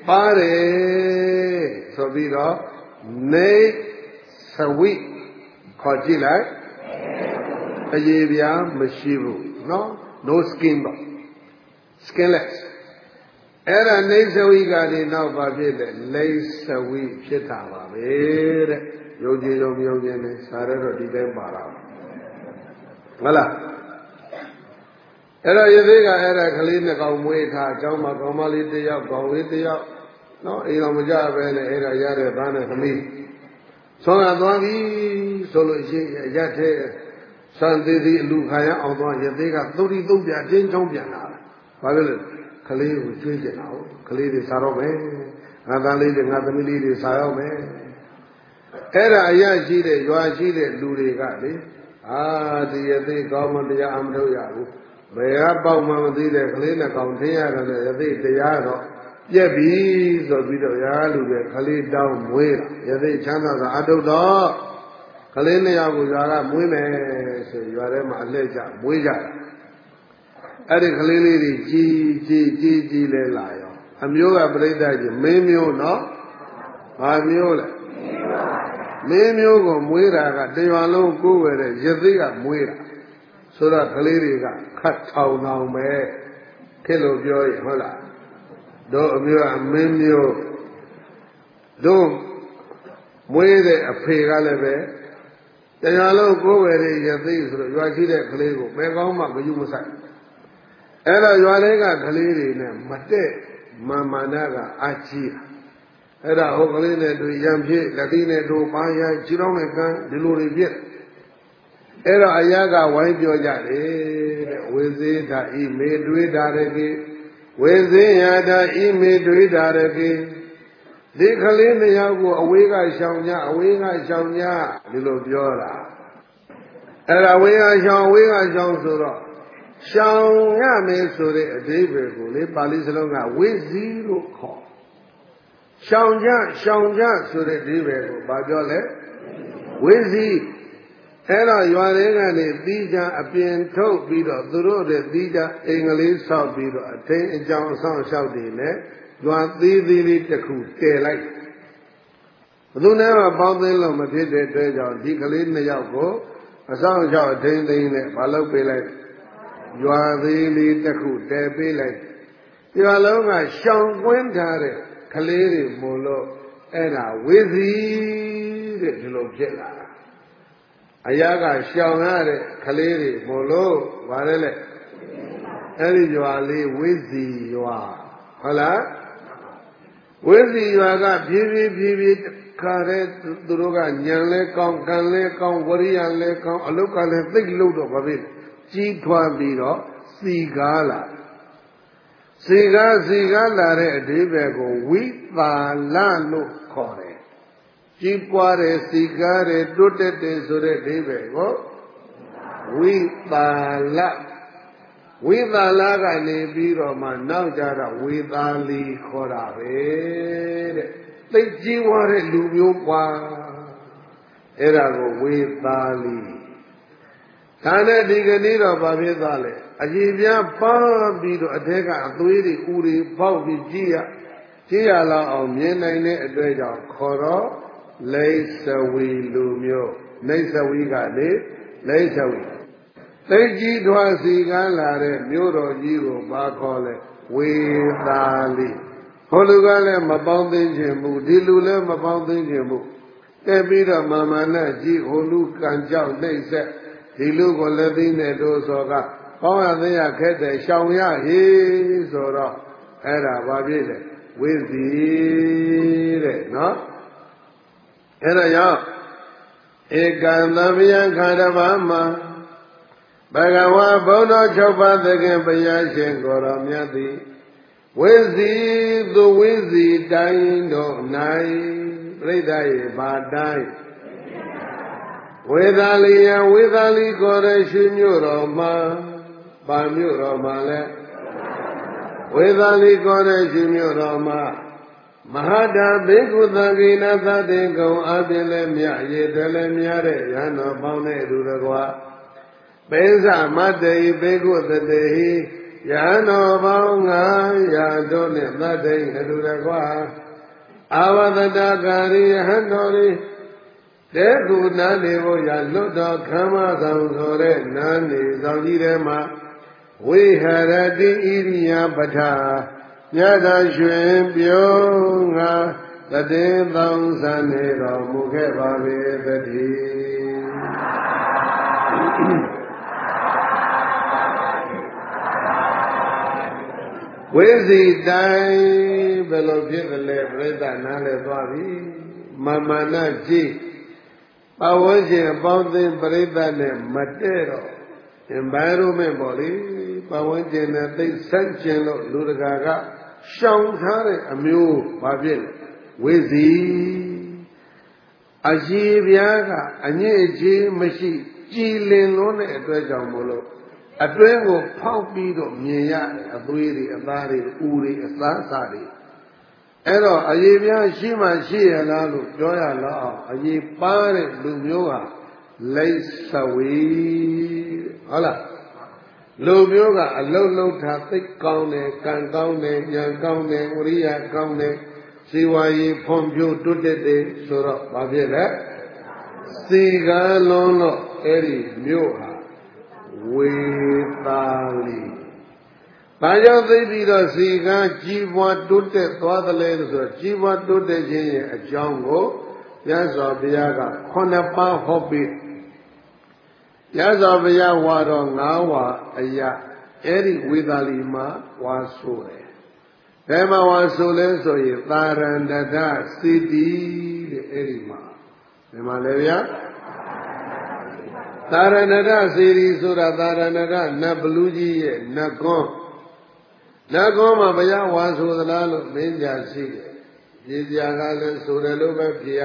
ပါတယ်ဆိုပြီးတော့နေသဝိခေါ်ကြည့်လိုက်အရေးပြားမရှိဘူးနော် no skin တော့ skinless အဲ့ဒါနေသဝိကနေနောက်ဘာဖြစ်လဲလိသဝိဖြစ်တာပါပဲတဲ့ယုံကြည်ယုံမယုံကြည်နဲ့စာရတော့ဒီတိုင်းပါတာဟုတ်လားအဲ့တော့ရေသေးကအဲ့ဒါကလေးနှစ်ကောင်မွေးထားအเจ้าမှာကောင်မလေးတစ်ယောက်ကောင်လေးတစ်ယောက်နော်အိမ်တော်မကြပဲနဲ့အဲ့ဒါရတဲ့သားနဲ့သမီးဆွမ်းရသွားပြီဆိုလို့ရှိရင်ရက်သေးစံသေးသေးအလူခါရအောင်သွားရေသေးကသုတိသုတ်ပြအတင်းချောင်းပြန်လာတာဘာလို့လဲကလေးကိုကျွေးကြတာဟုတ်ကလေးတွေစားတော့မယ်ငါသားလေးတွေငါသမီးလေးတွေစားရောက်မယ်အဲ့ဒါအရာရှိတဲ့ရွာရှိတဲ့လူတွေကလေအာဒီရသေးကောင်းမှတရားအမထုတ်ရဘူးဘယ်ကပေါက်မှမသိတဲ့ကလေးနဲ့ကောင်ထင်းရတယ်ရသေးတရားတော့ပြက်ပြီဆိုပြီးတော့ရာလူတွေကလေးတောင်းမွေးတာရသေးချမ်းသာတာအထုတ်တော့ကလေးနှစ်ယောက်ကိုရွာကမွေးမယ်ဆိုရွာထဲမှာအလှည့်ကျမွေးကြတာအဲ့ဒီကလေးလေးတွေကြီးကြီးကြီးကြီးလဲလာရောအမျိုးကပြိဿကြီးမင်းမျိုးနော်ဘာမျိုးလဲမင်းမျိုးကိုမွေးတာကတရွာလုံးကိုယ်ဝယ်တဲ့ရသေးကမွေးတာဆိုတော့ကလေးတွေကခတ်ထောင်ထောင်ပဲခေလို့ပြောရင်ဟုတ်လားတို့အမျိုးကမင်းမျိုးတို့မွေးတဲ့အဖေကလည်းပဲတရွာလုံးကိုယ်ဝယ်တဲ့ရသေးဆိုတော့ရွာရှိတဲ့ကလေးကိုဘယ်ကောင်းမှမယူမဆိုင်အဲ့တော့ရွာလေးကကလေးတွေနဲ့မတက်မာမာနကအာကြီးအဲ့ဒါဟိုကလေးနဲ့တွေ့ရံဖြစ်လက်သီးနဲ့တို့ပါရခြေတော်နဲ့ကန်းဒီလိုတွေဖြစ်အဲ့တော့အရာကဝိုင်းပြောကြတယ်တဲ့ဝေစေတာဤမေတွေးတာရကေဝေစေယတာဤမေတွေးတာရကေဒီကလေးနှစ်ယောက်ကိုအဝေးကရှောင်ကြအဝေးကရှောင်ကြဒီလိုပြောတာအဲ့ဒါဝေးကရှောင်ဝေးကရှောင်ဆိုတော့ရှောင်ရမယ်ဆိုတဲ့အဓိပ္ပာယ်ကိုလေပါဠိစလုံးကဝိဇီလို့ခေါ်ရှောင်ကြရှောင်ကြဆိုတဲ့ဒီပဲကိုဘာပြောလဲဝိဇီအဲ့တော့ရွာလေးကနေသီးကြအပြင်ထုတ်ပြီးတော့သူတို့တဲ့သီးကြအင်္ဂလိပ်ဆောက်ပြီးတော့အထင်းအကြောင်းအဆောင်လျှောက်တယ်နဲ့ရွာသေးသေးလေးတစ်ခုတည်လိုက်ဘယ်သူနဲ့မှပေါင်းသိလို့မဖြစ်တဲ့အတွက်ကြောင့်ဒီကလေးနှစ်ယောက်ကိုအဆောင်လျှောက်အထင်းသိမ်းနဲ့မလုပ်ပေးလိုက်ရွာသေးလေးတစ်ခုတည်ပေးလိုက်ဒီမှာလုံးကရှောင်ကွင်းထားတဲ့ကလေးတွေမို့လို့အဲ့ဒါဝိဇီတဲ့ဒီလိုဖြစ်လာတာအရာကရှောင်ရတဲ့ကလေးတွေမို့လို့ဗါလဲလေအဲ့ဒီရွာလေးဝိဇီရွာဟုတ်လားဝိဇီရွာကဖြည်းဖြည်းဖြည်းဖြည်းခါတဲ့သူတို့ကညံလဲကောင်းကံလဲကောင်းဝရိယလဲကောင်းအလုတ်ကလည်းသိပ်လို့တော့ဘာဖြစ်ကြီးထွားပြီးတော့စီကားလာစီကားစီကားလာတဲ့အဓိပ္ပာယ်ကိုဝိပါလလို့ခေါ်တယ်ကြီးပွားတယ်စီကားတယ်တိုးတက်တယ်ဆိုတဲ့အဓိပ္ပာယ်ကိုဝိပါလဝိပါလကနေပြီးတော့မှနောက်ကြတော့ဝေသာလီခေါ်တာပဲတဲ့သိကြီးဝါတဲ့လူမျိုးပွားအဲ့ဒါကိုဝေသာလီဒါနဲ့ဒီကနေ့တော့ဘာဖြစ်သွားလဲအကြီးပြားပန်းပြီးတော့အထက်ကအသွေးတွေဥတွေပေါက်ပြီးကြည့်ရကြည့်ရလောက်အောင်မြင်နိုင်တဲ့အတွက်ကြောင့်ခေါ်တော့လိသဝီလူမျိုးလိသဝီကလေလိသဝီသိကြီးထွားစီကန်းလာတဲ့မြို့တော်ကြီးကိုဘာခေါ်လဲဝေသာလီဟိုလူကလည်းမပေါင်းသိခြင်းဘူးဒီလူလည်းမပေါင်းသိခြင်းဘူးတက်ပြီးတော့မာမနကြီးဟိုလူကံကြောက်နှိမ့်ဆက်ဒီလူကိုလည်းသိနေတော့ဆိုကကောင်းရသိရခက်တယ်ရှောင်ရဟေးဆိုတော့အဲ့ဒါဘာဖြစ်လဲဝိဇီတဲ့နော်အဲ့ဒါကြောင့်ဧကံသမယံခါရဘာမှာဘဂဝါဘုံတော်၆ပါးသခင်ဘုရားရှင်ကိုယ်တော်မြတ်သည်ဝိဇီသူဝိဇီတိုင်းတို့၌ပြိဋ္ဌာယေဘာတိုင်းဝေသာလီယဝေသာလီကိုယ်ရရှိမြို့တော်မှာပါမြို့တော်မှာလဲဝေသာလီကိုယ်ရရှိမြို့တော်မှာမဟာတာဘေကုသံဂိနာသတေကုံအပြင်လည်းမြရေတလည်းများတဲ့ရဟန်းတော်ပေါင်းတဲ့သူတော်ကွာပိစမတ္တေဘေကုသတေဟိယဟန်တော်ပေါင်းငါးရာတို့နဲ့သတ္တိအတူတကွာအာဝတ္တကာရိယဟန်တော်ဤတေကုနာနေဖို့ရလွတ်တော်ခမ်းမဆောင်ဆိုတဲ့နာနေဆောင်ကြီးထဲမှာဝိဟရတိဣရိယပဋ္ဌာမြတ်သာရွှင်ပြုံးငါတတေသောစံနေတော်မူခဲ့ပါပေသတည်းဝိဇီတိုင်းဘယ်လိုဖြစ်တယ်လဲပြိဿနားလည်းသွားပြီမမနာကြည့်ပဝန်းကျင်အပေါင်းအသင်းပြိဿနဲ့မတည့်တော့ environment ပေါ့လေပဝန်းကျင်နဲ့သိဆန့်ကျင်လို့လူတကာကရှောင်ထားတဲ့အမျိုးဘာဖြစ်လဲဝိဇီအရှိပြားကအညစ်အကြေးမရှိကြည်လင်လွန်းတဲ့အတွက်ကြောင့်မို့လို့အတွင်းကိုဖောက်ပြီးတော့မြင်ရတယ်အသွေးတွေအသားတွေဥတွေအသားအစာတွေအဲ့တော့အရေးပြားရှိမှရှိရလားလို့ပြောရလောက်အောင်အရေးပါတဲ့လူမျိုးဟာလိသဝီဟုတ်လားလူမျိုးကအလုတ်လုံးထားသိကောင်းတယ်ကံကောင်းတယ်ဉာဏ်ကောင်းတယ်ဝိရိယကောင်းတယ်ဇီဝရေးဖွံ့ဖြိုးတိုးတက်တယ်ဆိုတော့ဘာဖြစ်လဲစီကံလုံးလို့အဲ့ဒီမျိုးဟာဝေသာလီဘာကြောင့်သိပြီးတော့စီကံကြီးပွားတိုးတက်သွားတယ်လဲဆိုတော့ကြီးပွားတိုးတက်ခြင်းရဲ့အကြောင်းကိုမြတ်စွာဘုရားကခုနှစ်ပါးဟောပြီးမြတ်စွာဘုရားဝါတော်ငါးဝါအရာအဲ့ဒီဝေသာလီမှာဝါဆိုတယ်။ဘယ်မှာဝါဆိုလဲဆိုရင်သာရဏတစီတိတဲ့အဲ့ဒီမှာဘယ်မှာလဲဗျာသာရဏတစီတိဆိုတာသာရဏတနတ်ဘလူးကြီးရဲ့နတ်ကွန်းနတ်ကွန်းမှာဘုရားဝါဆိုသလားလို့မင်းညာရှိတယ်။ပြည်ပြာကလည်းဆိုတယ်လို့ပဲဖြေရ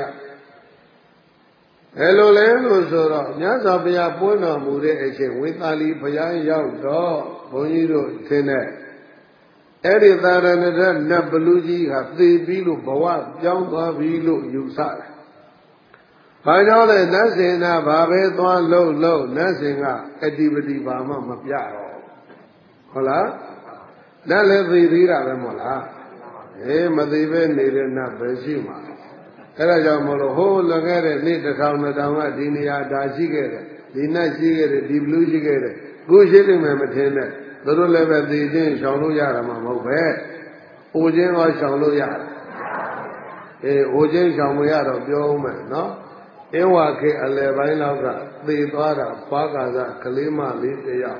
အဲလိုလဲလို့ဆိုတော့မြတ်စွာဘုရားပွင့်တော်မူတဲ့အချိန်ဝေသာလီဘုရားရောက်တော့ဘုန်းကြီးတို့သင်တဲ့အဲ့ဒီသာရဏတနတ်ဘလူကြီးဟာသေပြီးလို့ဘဝပြောင်းသွားပြီလို့ယူဆတယ်။ဘာကြောင့်လဲနတ်စင်နာဘာပဲသွားလို့လို့နတ်စင်ကအတိပတိဘာမှမပြတော့ဟုတ်လားနတ်လည်းသေသေးတာပဲမဟုတ်လားအေးမသေပဲနေတဲ့နတ်ပဲရှိမှာအဲ့ဒါကြောင့်မလို့ဟိုးလွန်ခဲ့တဲ့နေ့တစ်ထောင်နှစ်ထောင်ကဒီနေရာဒါရှိခဲ့တယ်ဒီနတ်ရှိခဲ့တယ်ဒီဘလူးရှိခဲ့တယ်ကိုရှိလိမ့်မယ်မထင်နဲ့တို့လည်းပဲသိချင်းရှောင်လို့ရတာမှမဟုတ်ပဲအိုချင်းတော့ရှောင်လို့ရတယ်အေးအိုချင်းရှောင်မရတော့ပြောဦးမယ်နော်အင်းဝါခေအလယ်ပိုင်းလောက်ကသေသွားတာဘာကာသကလေးမလေးတယောက်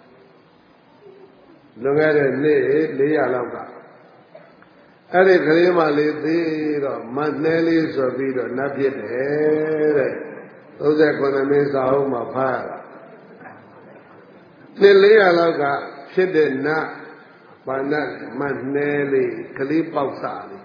လွန်ခဲ့တဲ့နေ့၄ရာလောက်ကအဲ့ဒီကလေးမလေးသေးတော့မနှဲလေးဆိုပြီးတော့နတ်ဖြစ်တယ်တဲ့သုံးခုမင်းစာအုပ်မှာဖတ်ရတာနှစ်လေးရာလောက်ကဖြစ်တဲ့နတ်ဘာနတ်မနှဲလေးကလေးပေါက်စာလေး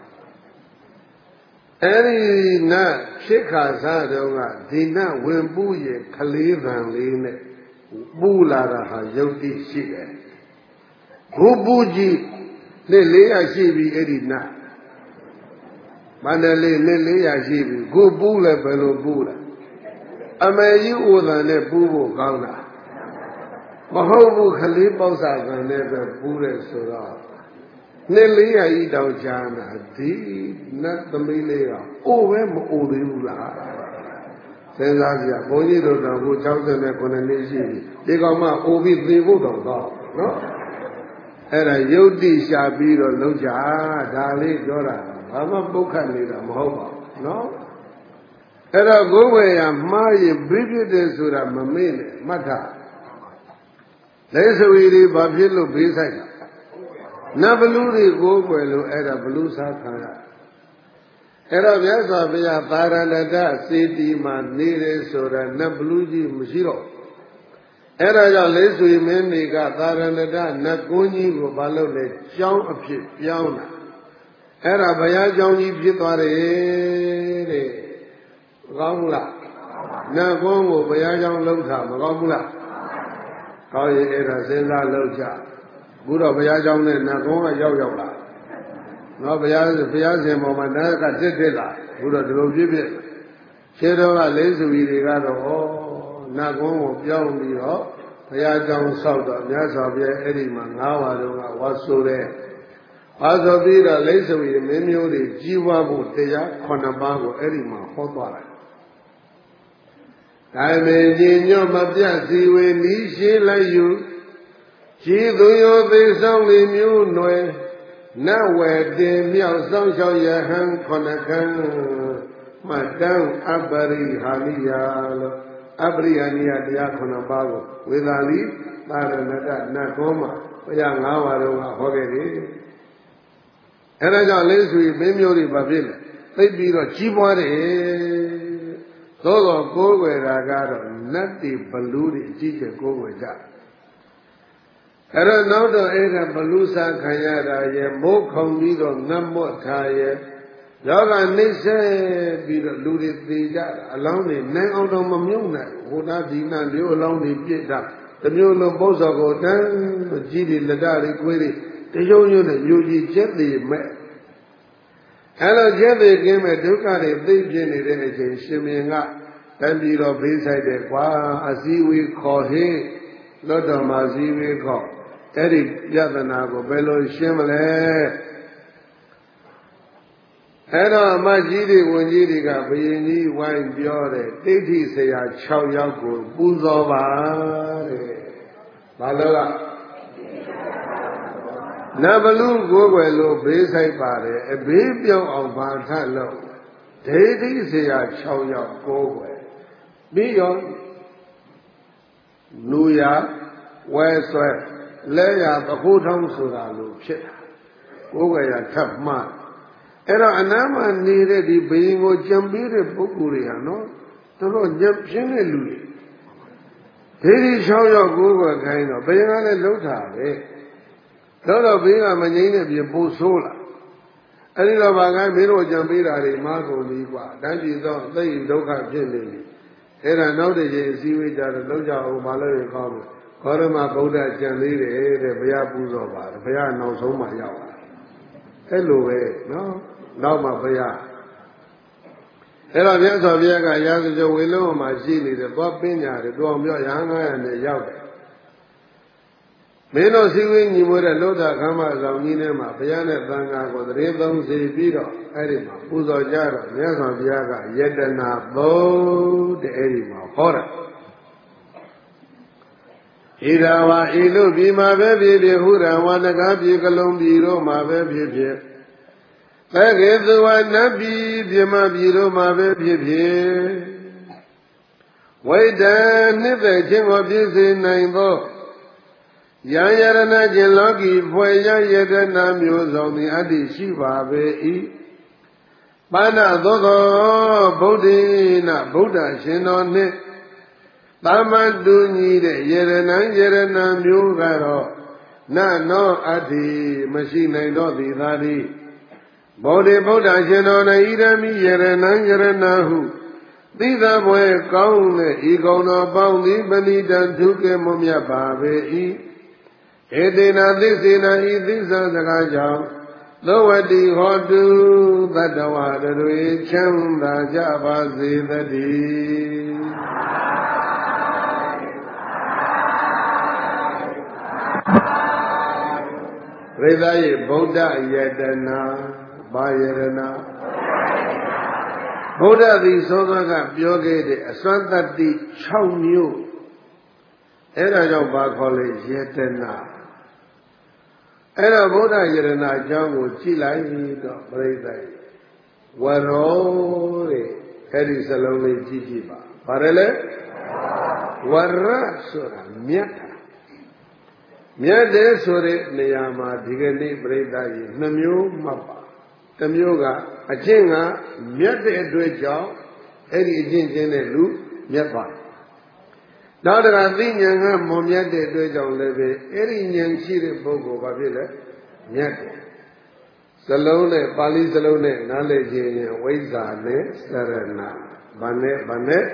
အဲ့ဒီနတ်ဖြစ်ခါစားတော့ကဒီနတ်ဝင်ပူးရဲ့ကလေးဗံလေးနဲ့ပူးလာတာဟာယုတ်တိရှိတယ်ဘုပူးကြီးနှစ်လေးရာရှိပြီအဲ့ဒီနတ်မန္တလေးနှစ်လေးရာရှိပြီခုပူးလဲဘယ်လိုပူးလဲအမေကြီးဥဒ္ဒန်နဲ့ပူးဖို့ကောင်းတာမဟုတ်ဘူးကလေးပေါက်စာကံနဲ့ပဲပူးတယ်ဆိုတော့နှစ်လေးရာကြီးတောင်ချာနာဒီနတ်သမီးလေးကအိုပဲမအိုသေးဘူးလားစဉ်းစားကြဘုန်းကြီးတို့တော့ခု၆၉နှစ်ရှိပြီဒီကောင်မှအိုပြီးသေဖို့တော့ကောင်းနော်အဲ့ဒါယုတ်တိရှာပြီးတော့လုံးချဒါလေးပြောတာဘာမှပုတ်ခတ်နေတာမဟုတ်ပါဘူးနော်အဲ့တော့ကိုယ်ဝေရမှားရင်ပြည့်ပြည့်တယ်ဆိုတာမမေ့နဲ့မှတ်ထားလဲဆိုရီတွေဘာဖြစ်လို့ဘေးဆိုင်တာနတ်ဘလူတွေကိုယ်ွယ်လို့အဲ့ဒါဘလူစားခံရအဲ့တော့မြတ်စွာဘုရားပါရဏတစေတီမှာနေတယ်ဆိုတာနတ်ဘလူကြီးမရှိတော့အဲ့ဒါကြောင့်လေးဆွေမင်းတွေကသာရဏတနတ်ကုန်းကြီးကိုဘာလို့လဲကျောင်းအဖြစ်ပြောင်းတာအဲ့ဒါဘုရားကျောင်းကြီးဖြစ်သွားတယ်တဲ့မကောင်းဘူးလားနတ်ကုန်းကိုဘုရားကျောင်းလုံးတာမကောင်းဘူးလားကောင်းရင်အဲ့ဒါစဉ်းစားလုပ်ကြအခုတော့ဘုရားကျောင်းနဲ့နတ်ကုန်းကရောက်ရောက်လာနော်ဘုရားဘုရားရှင်ပေါ်မှာနတ်ကတစ်တစ်လာအခုတော့ဒီလိုဖြစ်ဖြစ်ခြေတော်ကလေးစုကြီးတွေကတော့ဩနတ်ကုန်းကိုပြောင်းပြီးတော့ဘုရားကျောင်းဆောက်တော့မြတ်စွာဘုရားအဲ့ဒီမှာငါးပါးတော့ကဝါဆိုတဲ့ဝါဆိုပြီးတော့လိမ့်စုကြီးမင်းမျိုးတွေကြီးပွားဖို့တရားခုနှစ်ပါးကိုအဲ့ဒီမှာဟောသွားတယ်ဒါပေမဲ့ညီညွတ်မပြတ်စီဝေနီးရှင်းလိုက်ယူជីသူရောသိဆောင်လေမျိုးနွယ်နတ်ဝယ်တင်မြောက်ဆောင်ရှောက်ရဟန်းခုနှစ်ခန်းမှတ်တမ်းအပရိဟာနိယလို့အပရိဟာနိယတရားခုနှစ်ပါးကိုဝေသာလီသာရဏတနတ်ကောမှာဘုရားငါးပါးတော့ဟောခဲ့တယ်အဲဒါကြောင့်လေးဆွေမင်းမျိုးတွေဘာဖြစ်လဲသိပြီးတော့ကြီးပွားတယ်သို့တော်ကိုးကွယ်တာကတော့နတ်တိဘလူတွေအကြီးကျယ်ကိုးကွယ်ကြအဲ့တော့နောက်တော့အဲ့ဒါဘလူစားခံရတာရဲ့မိုးခုံပြီးတော့ငတ်မော့ထားရဲ့ယောဂနှိမ့်ဆက်ပြီးတော့လူတွေသေကြတာအလောင်းတွေနိုင်အောင်တော့မမြုံနိုင်ဟိုနာဒီနာမျိုးအလောင်းတွေပြစ်တာတမျိုးလုံးပု္ပ္ပာကိုတန်းကြီးတွေလက်ဓာတွေကိုွေးတွေတရုံရုံနဲ့ယူကြီးကျက်သေးမဲ့အဲ့လိုကျက်သေးကင်းမဲ့ဒုက္ခတွေသိပြနေတဲ့အချိန်ရှင်မင်းကတန်ပြီးတော့ဘေးဆိုင်တယ်ကွာအစည်းဝေးခေါ်ဟေးလွတ်တော်မှာစည်းဝေးခေါ်အဲ့ဒီယတနာကိုဘယ်လိုရှင်းမလဲအဲ့တော့အမကြီးတွေဝန်ကြီးတွေကဘုရင်ကြီးဝိုင်းပြောတယ်တိဋ္ဌိဆရာ၆ယောက်ကိုပူဇော်ပါတဲ့ဘာလို့လဲနတ်ဘလူကိုယ်ွယ်လို့ဘေးဆိုင်ပါတယ်အဘေးပြောင်းအောင်ဘာထလို့ဒိဋ္ဌိဆရာ၆ယောက်ကိုယ်ွယ်ပြီးရောလူရဝဲဆွဲလဲရသခိုးထောင်းဆိုတာလို့ဖြစ်တာကိုယ်ွယ်ရထပ်မှအဲ့တော့အနားမှာနေတဲ့ဒီဘယင်ကိုကြံပေးတဲ့ပုဂ္ဂိုလ်တွေဟာနော်တော်တော်ညံပြင်းတဲ့လူတွေဒေဒီ၆ယောက်ကိုယ်ွယ်ခိုင်းတော့ဘယင်ကလည်းလှုပ်တာပဲတော့တော့ဘယင်ကမငိမ့်တဲ့ပြင်ပို့ဆိုးလာအဲ့ဒီတော့ဗာကိုင်းမင်းတို့ကြံပေးတာတွေမားကုန်ပြီကွာတန်းပြည်တော့သိဒုက္ခဖြစ်နေပြီအဲ့ဒါနောက်တည်းရင်အစည်းဝေးကြတော့လောက်ကြအောင်မလို့ရကောင်းတယ်ခေါရမဗုဒ္ဓကြံသေးတယ်တဲ့ဘုရားပူဇော်ပါတယ်ဘုရားနောက်ဆုံးမှရောက်လာအဲ့လိုပဲနော်နောက်မှဘုရားအဲ့တော့မြတ်စွာဘုရားကရာဇဂဝေလုံးမှာရှိနေတယ်သွားပညာတယ်တော်အောင်ပြောရဟန်းငါးရာနဲ့ရောက်တယ်မင်းတို့စည်းဝေးညီမွေးတဲ့လောကခမ်းမဆောင်ကြီးထဲမှာဘုရားနဲ့သံဃာကိုတရေသုံးစီပြီးတော့အဲ့ဒီမှာပူဇော်ကြတော့မြတ်စွာဘုရားကယတနာသုံးတဲ့အဲ့ဒီမှာဟောတာယဣဒဝါဤလူပြည်မှာပဲဖြစ်ဖြစ်ဟုရဝနကပြည်ကလုံးပြည်တို့မှာပဲဖြစ်ဖြစ်သက္ကေသဝနတ်ပြည်ပြမပြည်တို့မှာပဲဖြစ်ဖြစ်ဝိတံနှစ်သက်ခြင်းကိုပြည့်စုံနိုင်သောယံယရဏခြင်းလောကီဖွယ်ရယတနာမျိုးစုံသည်အတ္တိရှိပါပေ၏ပါဏသောသောဗုဒ္ဓေနဗုဒ္ဓရှင်တော်နှင့်သမ္မာတူညီတဲ့ယရဏယရဏမျိုးကတော့နနောအတ္တိမရှိနိုင်တော့သည်သာသည်ဗုဒ္ဓေဗုဒ္ဓရှင်တော်၌ဣရမိယရဏယရဏဟုသိသာပွဲကောင်းတဲ့ဤကုံတော်ပေါင်းသည်ပဏိတံဒုက္ခမမြတ်ပါပေ၏ဧတေနသစ္စေနဤသစ္စာစကားကြောင့်သောဝတိဟောတုသတ္တဝါတွေချမ်းသာကြပါစေတည်းရိသယေဗုဒ္ဓယတနာဘာယရဏဗုဒ္ဓသည်သောသောကပြောခဲ့တဲ့အစွမ်းတတ္တိ၆မျိုးအဲ့ဒါကြောင့်ဘာခေါ်လဲယတနာအဲ့တော့ဗုဒ္ဓယရဏအကြောင်းကိုကြည့်လိုက်တော့ပြိဿဝရောတဲ့အဲ့ဒီစလုံးလေးကြည့်ကြည့်ပါဘာလဲလဲဝရဆိုတာမြတ်မြတ်တယ်ဆိုတဲ့နေရာမှာဒီကနေ့ပြိဿကြီးနှမျိုးမှတ်ပါတစ်မျိုးကအကျင့်ကမြတ်တဲ့အတွက်ကြောင့်အဲ့ဒီအကျင့်ကျင့်တဲ့လူမြတ်ပါနောက်တကသိဉာဏ်ကမွန်မြတ်တဲ့အတွက်ကြောင့်လည်းပဲအဲ့ဒီဉာဏ်ရှိတဲ့ပုဂ္ဂိုလ်ဘာဖြစ်လဲမြတ်တယ်စလုံးနဲ့ပါဠိစလုံးနဲ့နားလည်ခြင်းရင်ဝိဇ္ဇာနဲ့စရဏဘာနဲ့ဘာနဲ့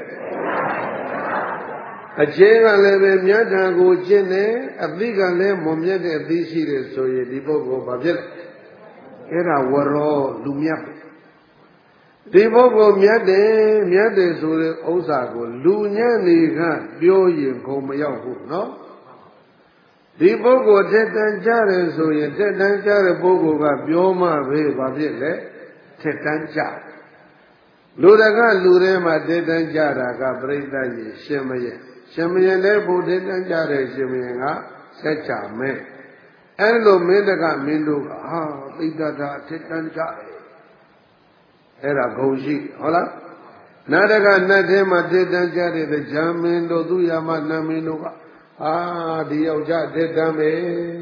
အချင်းကလည်းပဲမြတ်တာကိုကျင့်တယ်အသိကလည်းမွန်မြတ်တဲ့အသိရှိတယ်ဆိုရင်ဒီပုဂ္ဂိုလ်ဘာဖြစ်လဲအဲ့ဒါဝရောလူမြတ်ဒီပုဂ္ဂိုလ်မြတ်တယ်မြတ်တယ်ဆိုတဲ့ဥစ္စာကိုလူညံ့နေကပြောရင်ခုံမရောက်ဘူးနော်ဒီပုဂ္ဂိုလ်တက်တန်းကြတယ်ဆိုရင်တက်တန်းကြတဲ့ပုဂ္ဂိုလ်ကပြောမှပဲဘာဖြစ်လဲတက်တန်းကြလူတကလူထဲမှာတက်တန်းကြတာကပြိဿကြီးရှင်မယရှင်မယလည်းဘုတက်တန်းကြတဲ့ရှင်မယကဆက်ချမဲ့အဲ့လိုမင်းတကမင်းတို့ကဟာသိတ္တတာတက်တန်းကြတယ်အဲ့ဒါဂုံရှိဟုတ်လားနာတကနတ်ထဲမှာတက်တန်းကြတဲ့ဇာမင်းတို့သူရမနတ်မင်းတို့ကအာဒီယောက်ျားတက်တန်းပဲ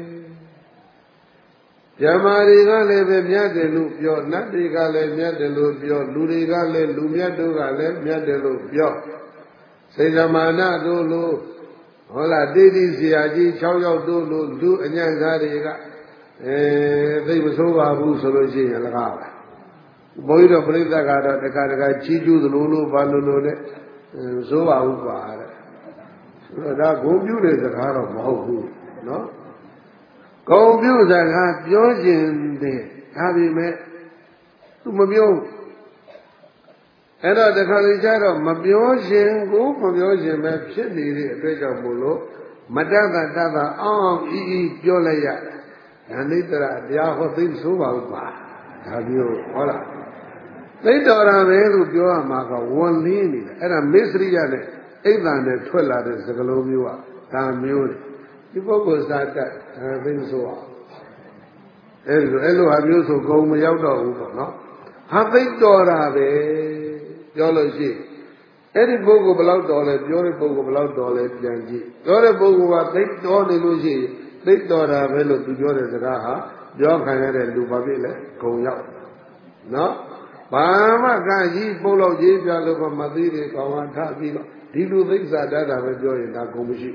ဇမားတွေကလည်းပဲမြတ်တယ်လို့ပြောနတ်တွေကလည်းမြတ်တယ်လို့ပြောလူတွေကလည်းလူမြတ်တို့ကလည်းမြတ်တယ်လို့ပြောစေတမာနတို့လို့ဟုတ်လားတိတိဆရာကြီး၆ယောက်တို့လို့လူအညံ့သားတွေကအဲသိမဆိုးပါဘူးဆိုလို့ရှိရင်လကားပါဘုန်းကြီးတို့ပြိဿကတော့တခါတခါချီးကျူးသလိုလိုဘာလို့လို့လဲဆိုးပါဘူးပါတဲ့ဆိုတော့ဒါဂုံပြုတဲ့စကားတော့မဟုတ်ဘူးနော်ဂုံပြုစကားပြောခြင်းတဲ့ဒါပေမဲ့သူမပြောအဲ့တော့တခါလေကျတော့မပြောခြင်းကိုမပြောခြင်းပဲဖြစ်နေတဲ့အတွက်ကြောင့်မို့လို့မတတ်တာတတ်တာအောင်းအောင်အီးအီးပြောလိုက်ရဓာနိတရတရားဟောသိဆိုးပါဘူးပါဒါမျိုးဟုတ်လားသိတော်တာပဲလို့ပြောရမှာကဝန်လင်းနေတယ်အဲ့ဒါမစ္စရိယနဲ့အိဗ္ဗာန်နဲ့ထွက်လာတဲ့စကလုံးမျိုးကဒါမျိုးဒီပုဂ္ဂိုလ်စာတတ်သိဆိုးအောင်အဲ့လိုအဲ့လိုဟာမျိုးဆိုကုံမရောက်တော့ဘူးပေါ့နော်ဟာသိတော်တာပဲပြောလို့ရှိအဲ့ဒီပုဂ္ဂိုလ်ဘယ်လောက်တော်လဲပြောတဲ့ပုဂ္ဂိုလ်ဘယ်လောက်တော်လဲပြန်ကြည့်ပြောတဲ့ပုဂ္ဂိုလ်ကသိတော်နေလို့ရှိရင်သိတော်တာပဲလို့သူပြောတဲ့စကားဟာပြောခံရတဲ့လူဘာဖြစ်လဲဂုံရောက်နော်ဘာမှကကြီးပုတ်လို့ရေးပြလို့ကမသိတဲ့ကောင်ကထပြီးတော့ဒီလူသိက္ခာတတ်တာပဲပြောရင်ဒါဂုံမရှိ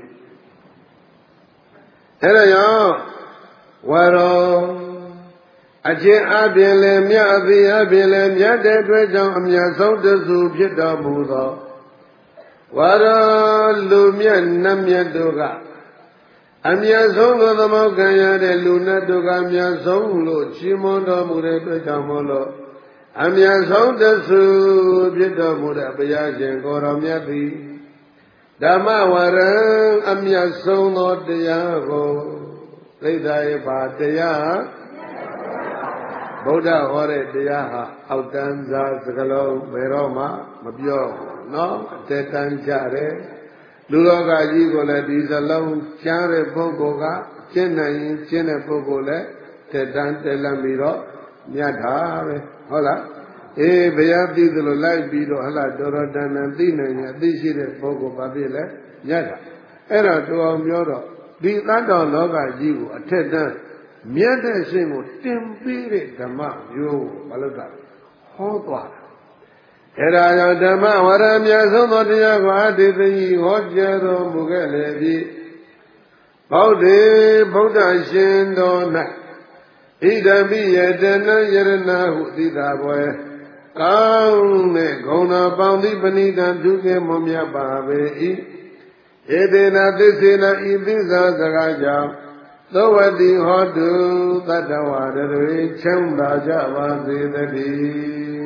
အဲ့ဒါကြောင့်ဝရောအချင်းအပြင်လည်းမြတ်အသိအပြင်လည်းမြတ်တဲ့အတွက်ကြောင့်အမြတ်ဆုံးတဆူဖြစ်တော်မူသောဝရောလူမြတ်နတ်မြတ်တို့ကအမြတ်ဆုံးသောသမုဂ္ဂံရတဲ့လူနတ်တို့ကအမြတ်ဆုံးလို့ချီးမွမ်းတော်မူတဲ့အတွက်ကြောင့်မို့လို့အမြတ်ဆုံးတဆူဖြစ်တော်မူတဲ့ဘုရားရှင်ကိုတော်မြတ်သည်ဓမ္မဝရံအမြတ်ဆုံးသောတရားကိုသိက္ခာယပါတရားဗုဒ္ဓဟောတဲ့တရားဟာအောက်တန်းစားစကလုံးဘယ်တော့မှမပြောဘူးနော်အတက်တန်းကြတယ်လူလောကကြီးကိုလည်းဒီစလုံးကြားတဲ့ပုဂ္ဂိုလ်ကကျင့်နိုင်ရင်ကျင့်တဲ့ပုဂ္ဂိုလ်လည်းတက်တန်းတက်လန့်ပြီးတော့မြတ်တာပဲဟုတ်လားအေးဘုရားသိသလိုလိုက်ပြီးတော့ဟလာတော်တော်တန်တန်သိနိုင်ရင်အသိရှိတဲ့ပုဂ္ဂိုလ်ဘာဖြစ်လဲမြတ်တာအဲ့တော့တူအောင်ပြောတော့ဒီတတ်တော်လောကကြီးကိုအထက်တန်းမြတ်တဲ့ရှင်ကိုတင်ပြီးတဲ့ဓမ္မမျိုးဘာလို့တာဟောသွားတာအဲ့ဒါကြောင့်ဓမ္မဝရမြတ်ဆုံးသောတရားကိုအတ္တိသိဟောကြားတော်မူခဲ့လေပြီဗုဒ္ဓေဗုဒ္ဓရှင်တော်၌ဣဒံပိယတနာယရဏဟုသိတာပွဲကောင်းတဲ့ဂုဏပေါင်းသည့်ပဏိတံဒုက္ခမွန်မြတ်ပါပေ၏ဧတေနသစ္စေနဤသစ္စာစကားကြောင့်သောဝတိဟောတုတတ္တဝါတွေချမ်းသာကြပါစေတည်း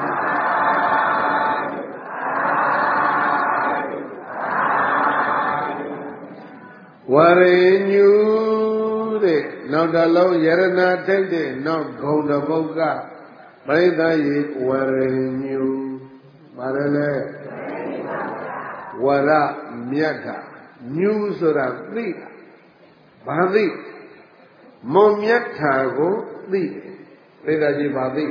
ဝရိညူတဲ့နောက်တစ်လုံးယရဏထိတ်တဲ့နောက်ဂုံတစ်ပုဒ်ကပရိသတ်ရေဝရိညူပါတယ်လေဝရမြတ်တာညူဆိုတာသိတာဘာသိမုံမြတ်တာကိုသိပရိသတ်ကြီးဘာသိ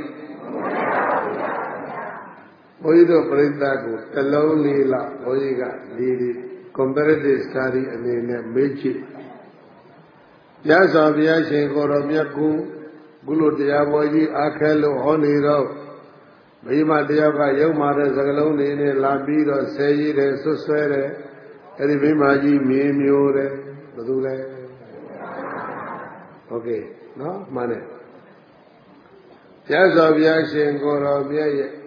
ဘုရားတို့ပရိသတ်ကိုတစ်လုံးလေးလောက်ဘုရားကလေးလေးcomparative study အနေနဲ့မေးကြည့်ရသော်ဘုရားရှင်ကိုတော်မြတ်ကူဘုလိုတရားပေါ်ကြီးအားခဲလို့ဟောနေတော့မိမတယောက်ကရုံမာတဲ့စကလုံးတွေနဲ့လာပြီးတော့ဆဲရည်တယ်ဆွဆွဲတယ်အဲ့ဒီမိမကြီးမြေမျိုးတယ်ဘယ်သူလဲโอเคနော်မှန်တယ်ရသော်ဘုရားရှင်ကိုတော်မြတ်ရဲ့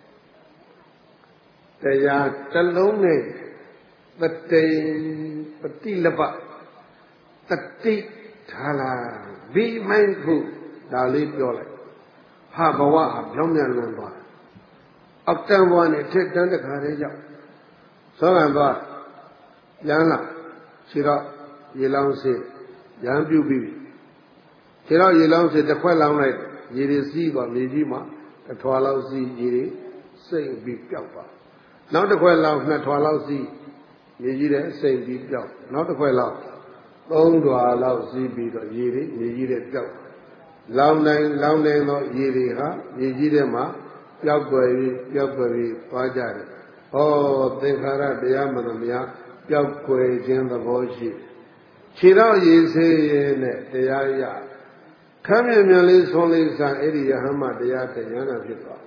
တရားတစ်လုံးနဲ့ပတိပတိလပတတိထာလာဘိမိုင်းခုဒါလေးပြောလိုက်ဟာဘဝအပြောင်းပြန်လွန်သွားအောက်တန်းဘဝနဲ့ထက်တန်းတခါတည်းရောက်သောကံသွားရမ်းလာခြေတော့ရေလောင်းစေရမ်းပြုတ်ပြီးခြေတော့ရေလောင်းစေတစ်ခွက်လောင်းလိုက်ရေတွေစီးသွားမြေကြီးမှာတစ်ထွာလောက်စီးရေတွေစိမ့်ပြီးပျောက်သွားနောက်တစ်ခွက်လောင်းနှစ်ထွာလောက်စီးမြေကြီးတဲ့စိတ်ပြီးပြောက်နောက်တစ်ခွက်လောက်သုံးထွာလောက်စီးပြီးတော့ရေတွေမြေကြီးတဲ့ပြောက်လောင်နိုင်လောင်နိုင်သောရေတွေဟာမြေကြီးထဲမှာပျောက်ွယ်ပြီးပျောက်ွယ်ပြီးသွားကြတယ်ဟောသင်္ခါရတရားမှန်သမျှပျောက်ွယ်ခြင်းသဘောရှိခြေတော့ရေဆေးရင်နဲ့တရားရခမ်းမြင်မြင်လေးဆုံးလေးစားအဲ့ဒီယဟမတရားတရားနာဖြစ်သွား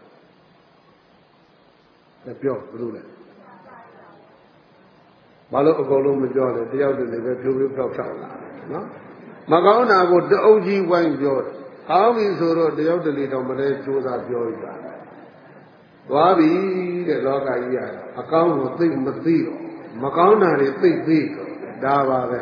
တယ်ပြောဘယ်လိုလဲဘာလို့အကုန်လုံးမပြောလဲတယောက်တည်းလည်းပဲဖြိုးဖြိုးဖြောက်ဖြောက်လာနော်မကောင်းတာကိုတအုပ်ကြီးဝိုင်းပြောတယ်ကောင်းပြီဆိုတော့တယောက်တည်းတော့မလဲကြိုးစားပြောရတာသွားပြီတဲ့လောကကြီးကအကောင်းကိုသိမသိတော့မကောင်းတာတွေသိသိတော့ဒါပါပဲ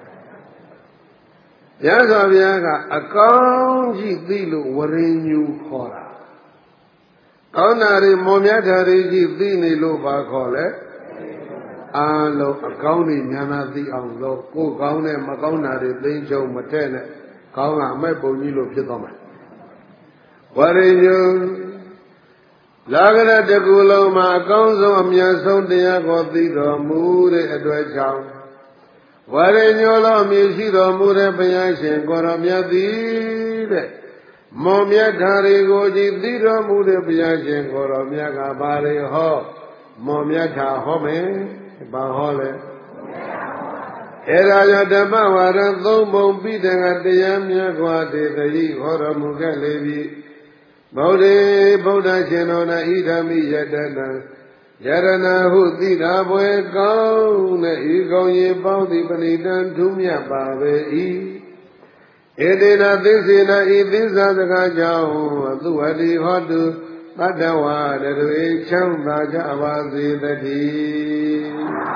ရသော်ဘုရားကအကောင်းကြီးသိလို့ဝရိညူခေါ်တာကောင်းတာတွေမွန်မြတ်တာတွေကြီးသိနေလို့ပါခေါ်လဲအားလုံးအကောင်းတွေညာနာသိအောင်လို့ကိုယ်ကောင်းတဲ့မကောင်းတာတွေသိချုံမထက်နဲ့ကောင်းကအမဲ့ပုံကြီးလို့ဖြစ်သွားမှာဝရိညုလာကြတဲ့တကူလုံးမှာအကောင်းဆုံးအမြတ်ဆုံးတရားကိုသိတော်မူတဲ့အတွက်ကြောင့်ဝရိညုလောမြည်ရှိတော်မူတဲ့ဘုရားရှင်ကိုရောမြတ်သည်တဲ့မွန်မြတ်ဓာရီကိုကြည်သိတော်မူတဲ့ဘုရားရှင်ကိုရောမြတ်ကဘာတွေဟောမွန်မြတ်ဓာဟောမယ်ဘာဟောလဲအဲ့ဒါကြောင့်ဓမ္မဝါဒသုံးပုံပြီးတဲ့ကတရားမြတ်စွာတေတိဟောတော်မူခဲ့လေပြီဗုဒ္ဓေဗုဒ္ဓရှင်တော်၌ဣဒံမိယတနံယရဏဟုသိတာပွဲကောင်းတဲ့ဤကောင်းရင်ပေါင်းသည်ပဏိတံထူးမြတ်ပါပေ၏ဧတေနသစ္စေနဤသစ္စာစကားကြောင့်သူဝတိဟောတုတတ္တဝါတွေချမ်းသာကြပါစေတည်း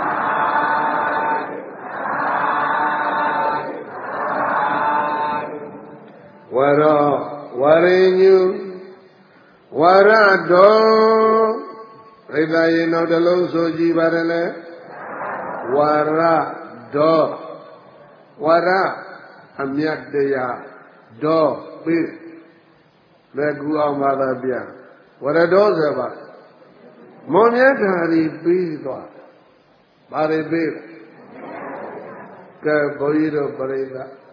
ဝရောဝရိညုဝရတော်ပြိဿရေနောက်တစ်လုံးဆိုကြည့်ပါတယ်လေဝရတော်ဝရအမြတ်တရားတော်ပြီးလက်ကူအောင်ပါသာပြဝရတော်ဆိုပါမွန်မြတ်ဓာရီပြီးသွားဘဘာတွေပေးကဲဘုန်းကြီးတို့ပြိဿ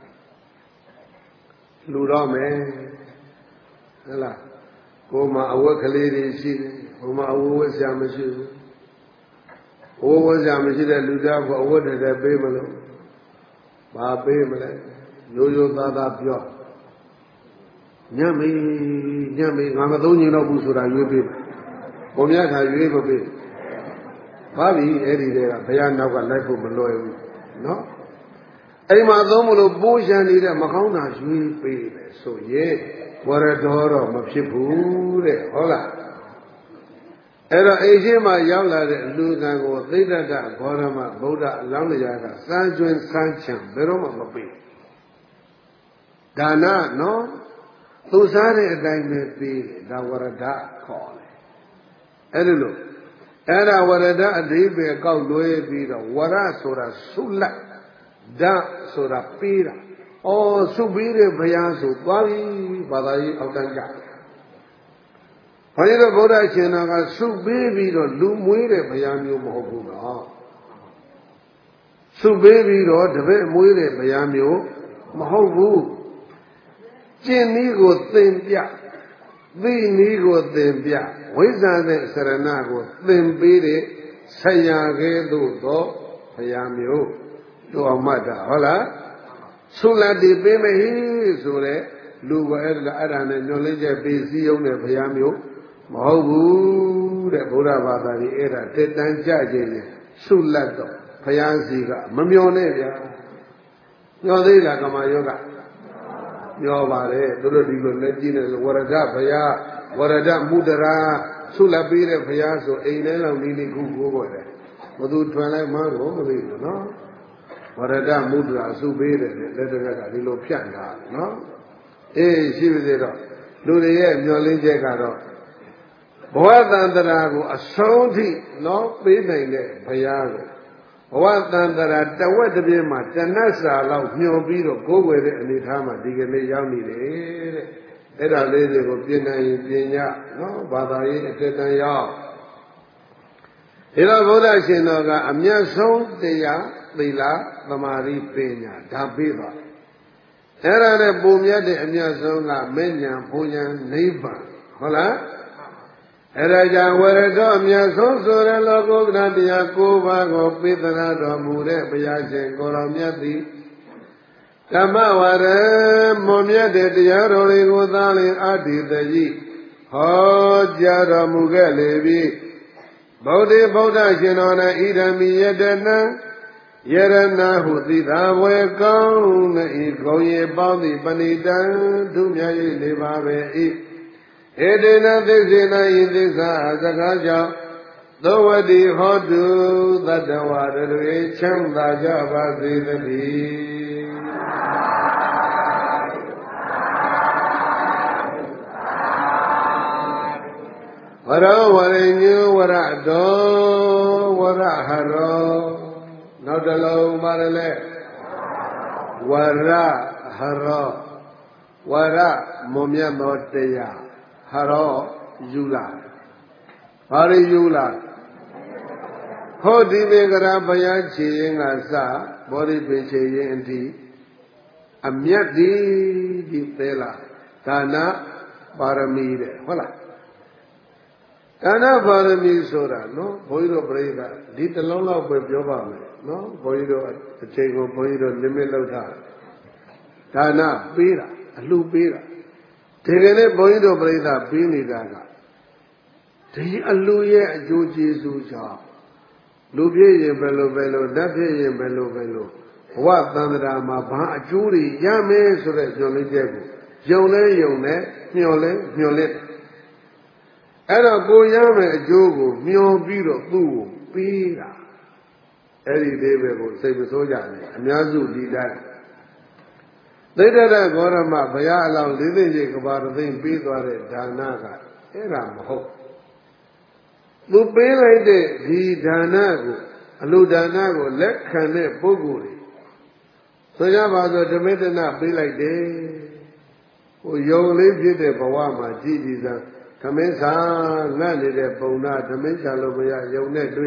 လူတော့မယ်ဟဲ့လားကိုယ်မှာအဝတ်ကလေးတွေရှိတယ်ဟိုမှာအဝတ်ဝတ်ဆရာမရှိဘူးအဝတ်ဝတ်ဆရာမရှိတဲ့လူသားကအဝတ်တည်းပေးမလို့ဘာပေးမလဲရိုးရိုးသားသားပြောညံ့မေးညံ့မေးငါမသုံးညင်တော့ဘူးဆိုတာရွေးပေးဘုံမြတ်ခါရွေးမပေးဘာပြီအဲ့ဒီတည်းကဘုရားနောက်ကလိုက်ဖို့မလွယ်ဘူးနော်အိမ်မှာသုံးမလို့ပိုးရှံနေတဲ့မကောင်းတာရွေးပေးတယ်ဆိုရင်ဝရတော်တော့မဖြစ်ဘူးတဲ့ဟုတ်လားအဲ့တော့အိမ်ရှိမှရောက်လာတဲ့လူကံကိုသိဒ္ဓတဘောရမဗုဒ္ဓအလောင်းတရားကစမ်းကျွင်းစမ်းချံဘယ်တော့မှမပေးဒါနနော်သူစားတဲ့အတိုင်းပဲပေးတယ်ဒါဝရဒခေါ်တယ်အဲ့ဒီလိုအဲ့ဒါဝရဒအဓိပ္ပာယ်ကောက်လွဲပြီးတော့ဝရဆိုတာဆုလက်ဓာဆိုတာပေးတာဩဆုပေးတဲ့ဘုရားဆိုသွားပြီဘာသာရေးအောက်တန်းကြဘုရားတို့ဗုဒ္ဓရှင်တော်ကဆုပေးပြီးတော့လူမွေးတဲ့ဘုရားမျိုးမဟုတ်ဘူးတော့ဆုပေးပြီးတော့တပည့်မွေးတဲ့ဘုရားမျိုးမဟုတ်ဘူးကျင့်နည်းကိုသင်ပြသိနည်းကိုသင်ပြဝိဇ္ဇာနဲ့စရဏကိုသင်ပေးတဲ့ဆရာကဲ့သို့သောဘုရားမျိုးတို့အောင်မှတ်တာဟုတ်လားဆုလက်တည်ပေးမယ်ဟိဆိုတဲ့လူကအဲ့ဒါအဲ့ဒါနဲ့ညွှန်လင်းချက်ပေးစည်းရုံးတဲ့ဘုရားမျိုးမဟုတ်ဘူးတဲ့ဘုရားဘာသာကြီးအဲ့ဒါတက်တန်းကြခြင်းနဲ့ဆုလက်တော့ဘုရားစီကမမျောနဲ့ဗျာမျောသေးလားကမ္မယောဂမျောပါတယ်သူတို့ဒီလိုလက်ကြည့်နေဝရဒဘုရားဝရဒမုဒရာဆုလက်ပေးတဲ့ဘုရားဆိုအိမ်ထဲလောက်နီးနီးခုကိုးပေါ်တယ်ဘသူထွန်လိုက်မှန်းကိုမသိဘူးနော်ဝရဒမုဒရာဆုပေးတယ်လက်တက်ကဒီလိုဖြတ်တာနော်အေးရှိပါသေးတော့လူတွေရဲ့မျောလင်းချက်ကတော့ဘဝတန်တရာကိုအဆုံးထိနော်ပေးနိုင်တဲ့ဘုရားကိုဘဝတန်တရာတဝက်တစ်ပြည့်မှာတဏှစာလောက်ညှော်ပြီးတော့ကိုးကွယ်တဲ့အနေထားမှာဒီကနေ့ရောက်နေတယ်တဲ့အဲ့ဒါလေးတွေကိုပြင်နိုင်ရင်ပြင်ညနော်ဘာသာရေးအထက်တန်းရောက်ဒီတော့ဘုရားရှင်တော်ကအမြတ်ဆုံးတရားသီလသမာဓိပညာဒါပေးပါအဲ့ဒါနဲ့ပုံမြတ်တဲ့အမြတ်ဆုံးကမဉ္ဇဉ်ဘုံဉဏ်နိဗ္ဗာန်ဟုတ်လားအဲ့ဒါကြောင့်ဝရတော်အမြတ်ဆုံးဆိုတဲ့လောကုတ္တရာတရား၉ပါးကိုပေးသနာတော်မူတဲ့ဘုရားရှင်ကိုယ်တော်မြတ်သည်ဓမ္မဝရမွန်မြတ်တဲ့တရားတော်တွေကိုသာလျှင်အတ္တိတကြီးဟောကြားတော်မူခဲ့လေပြီဗုဒ္ဓဗုဒ္ဓရှင်တော်၌ဣဒံမိယတနံယရဏဟုသိသာဝေကောင်းဤဂုံရေပေါင်းသည်ပဏိတံသူမြတ်၍နေပါပဲဤဧတေနသိစေနဤသစ္စာစကားကြောင့်သောဝတိဟောတုသတ္တဝါတွေချမ်းသာကြပါစေသတည်းဝရောဝရိညုဝရတောဝရဟရောနောက်တစ်လုံးပါတယ်လေဝရဟရောဝရမွန်မြတ်သောတရားဟရောယူလာဘာတွေယူလာဟောဒီမေကရာဘုရားခြေရင်ကစဘောဓိပင်ခြေရင်အထိအမြတ်ဒီဒီသေးလားဒါနပါရမီတဲ့ဟုတ်လားဒါနပါရမီဆိုတာနော်ဘုန်းကြီးတို့ပြိဿဒီတလုံးလောက်ပဲပြောပါမယ်နော်ဘုန်းကြီးတို့အချိန်ကိုဘုန်းကြီးတို့ limit လောက်ထားဒါနပေးတာအလှပေးတာဒီကနေ့ဘုန်းကြီးတို့ပြိဿပေးနေတာကဒီအလှရဲ့အကျိုးကျေးဇူးကြောင့်လူပြည့်ရင်ဘယ်လိုပဲလို့ဓာတ်ပြည့်ရင်ဘယ်လိုပဲလို့ဘဝသန္တရာမှာဘာအကျိုးတွေရမယ်ဆိုတဲ့ညွှန်လေးချက်ကိုယုံလဲယုံနဲ့မျှော်လဲမျှော်လဲအဲ့တော့ကိုရမယ်အကျိုးကိုမျှော်ပြီးတော့သူ့ကိုပေးတာအဲ့ဒီလေးပဲကိုစိတ်မဆိုးကြနဲ့အများစုဒီတိုင်းသိတ္တရဂေါရမဘုရားအလောင်းလေးသိကြီးကဘာသိမ့်ပေးသွားတဲ့ဒါနကအဲ့ဒါမဟုတ်သူပေးလိုက်တဲ့ဒီဒါနကိုအလိုဒါနကိုလက်ခံတဲ့ပုဂ္ဂိုလ်တွေဆိုကြပါစို့ဓမ္မတနာပေးလိုက်တယ်ဟိုယုံလေးဖြစ်တဲ့ဘဝမှာကြည်ကြည်စမ်းဓမ္မစာငတ်နေတဲ့ပုံနာဓမ္မစာလို့မရယုံနဲ့တွေ့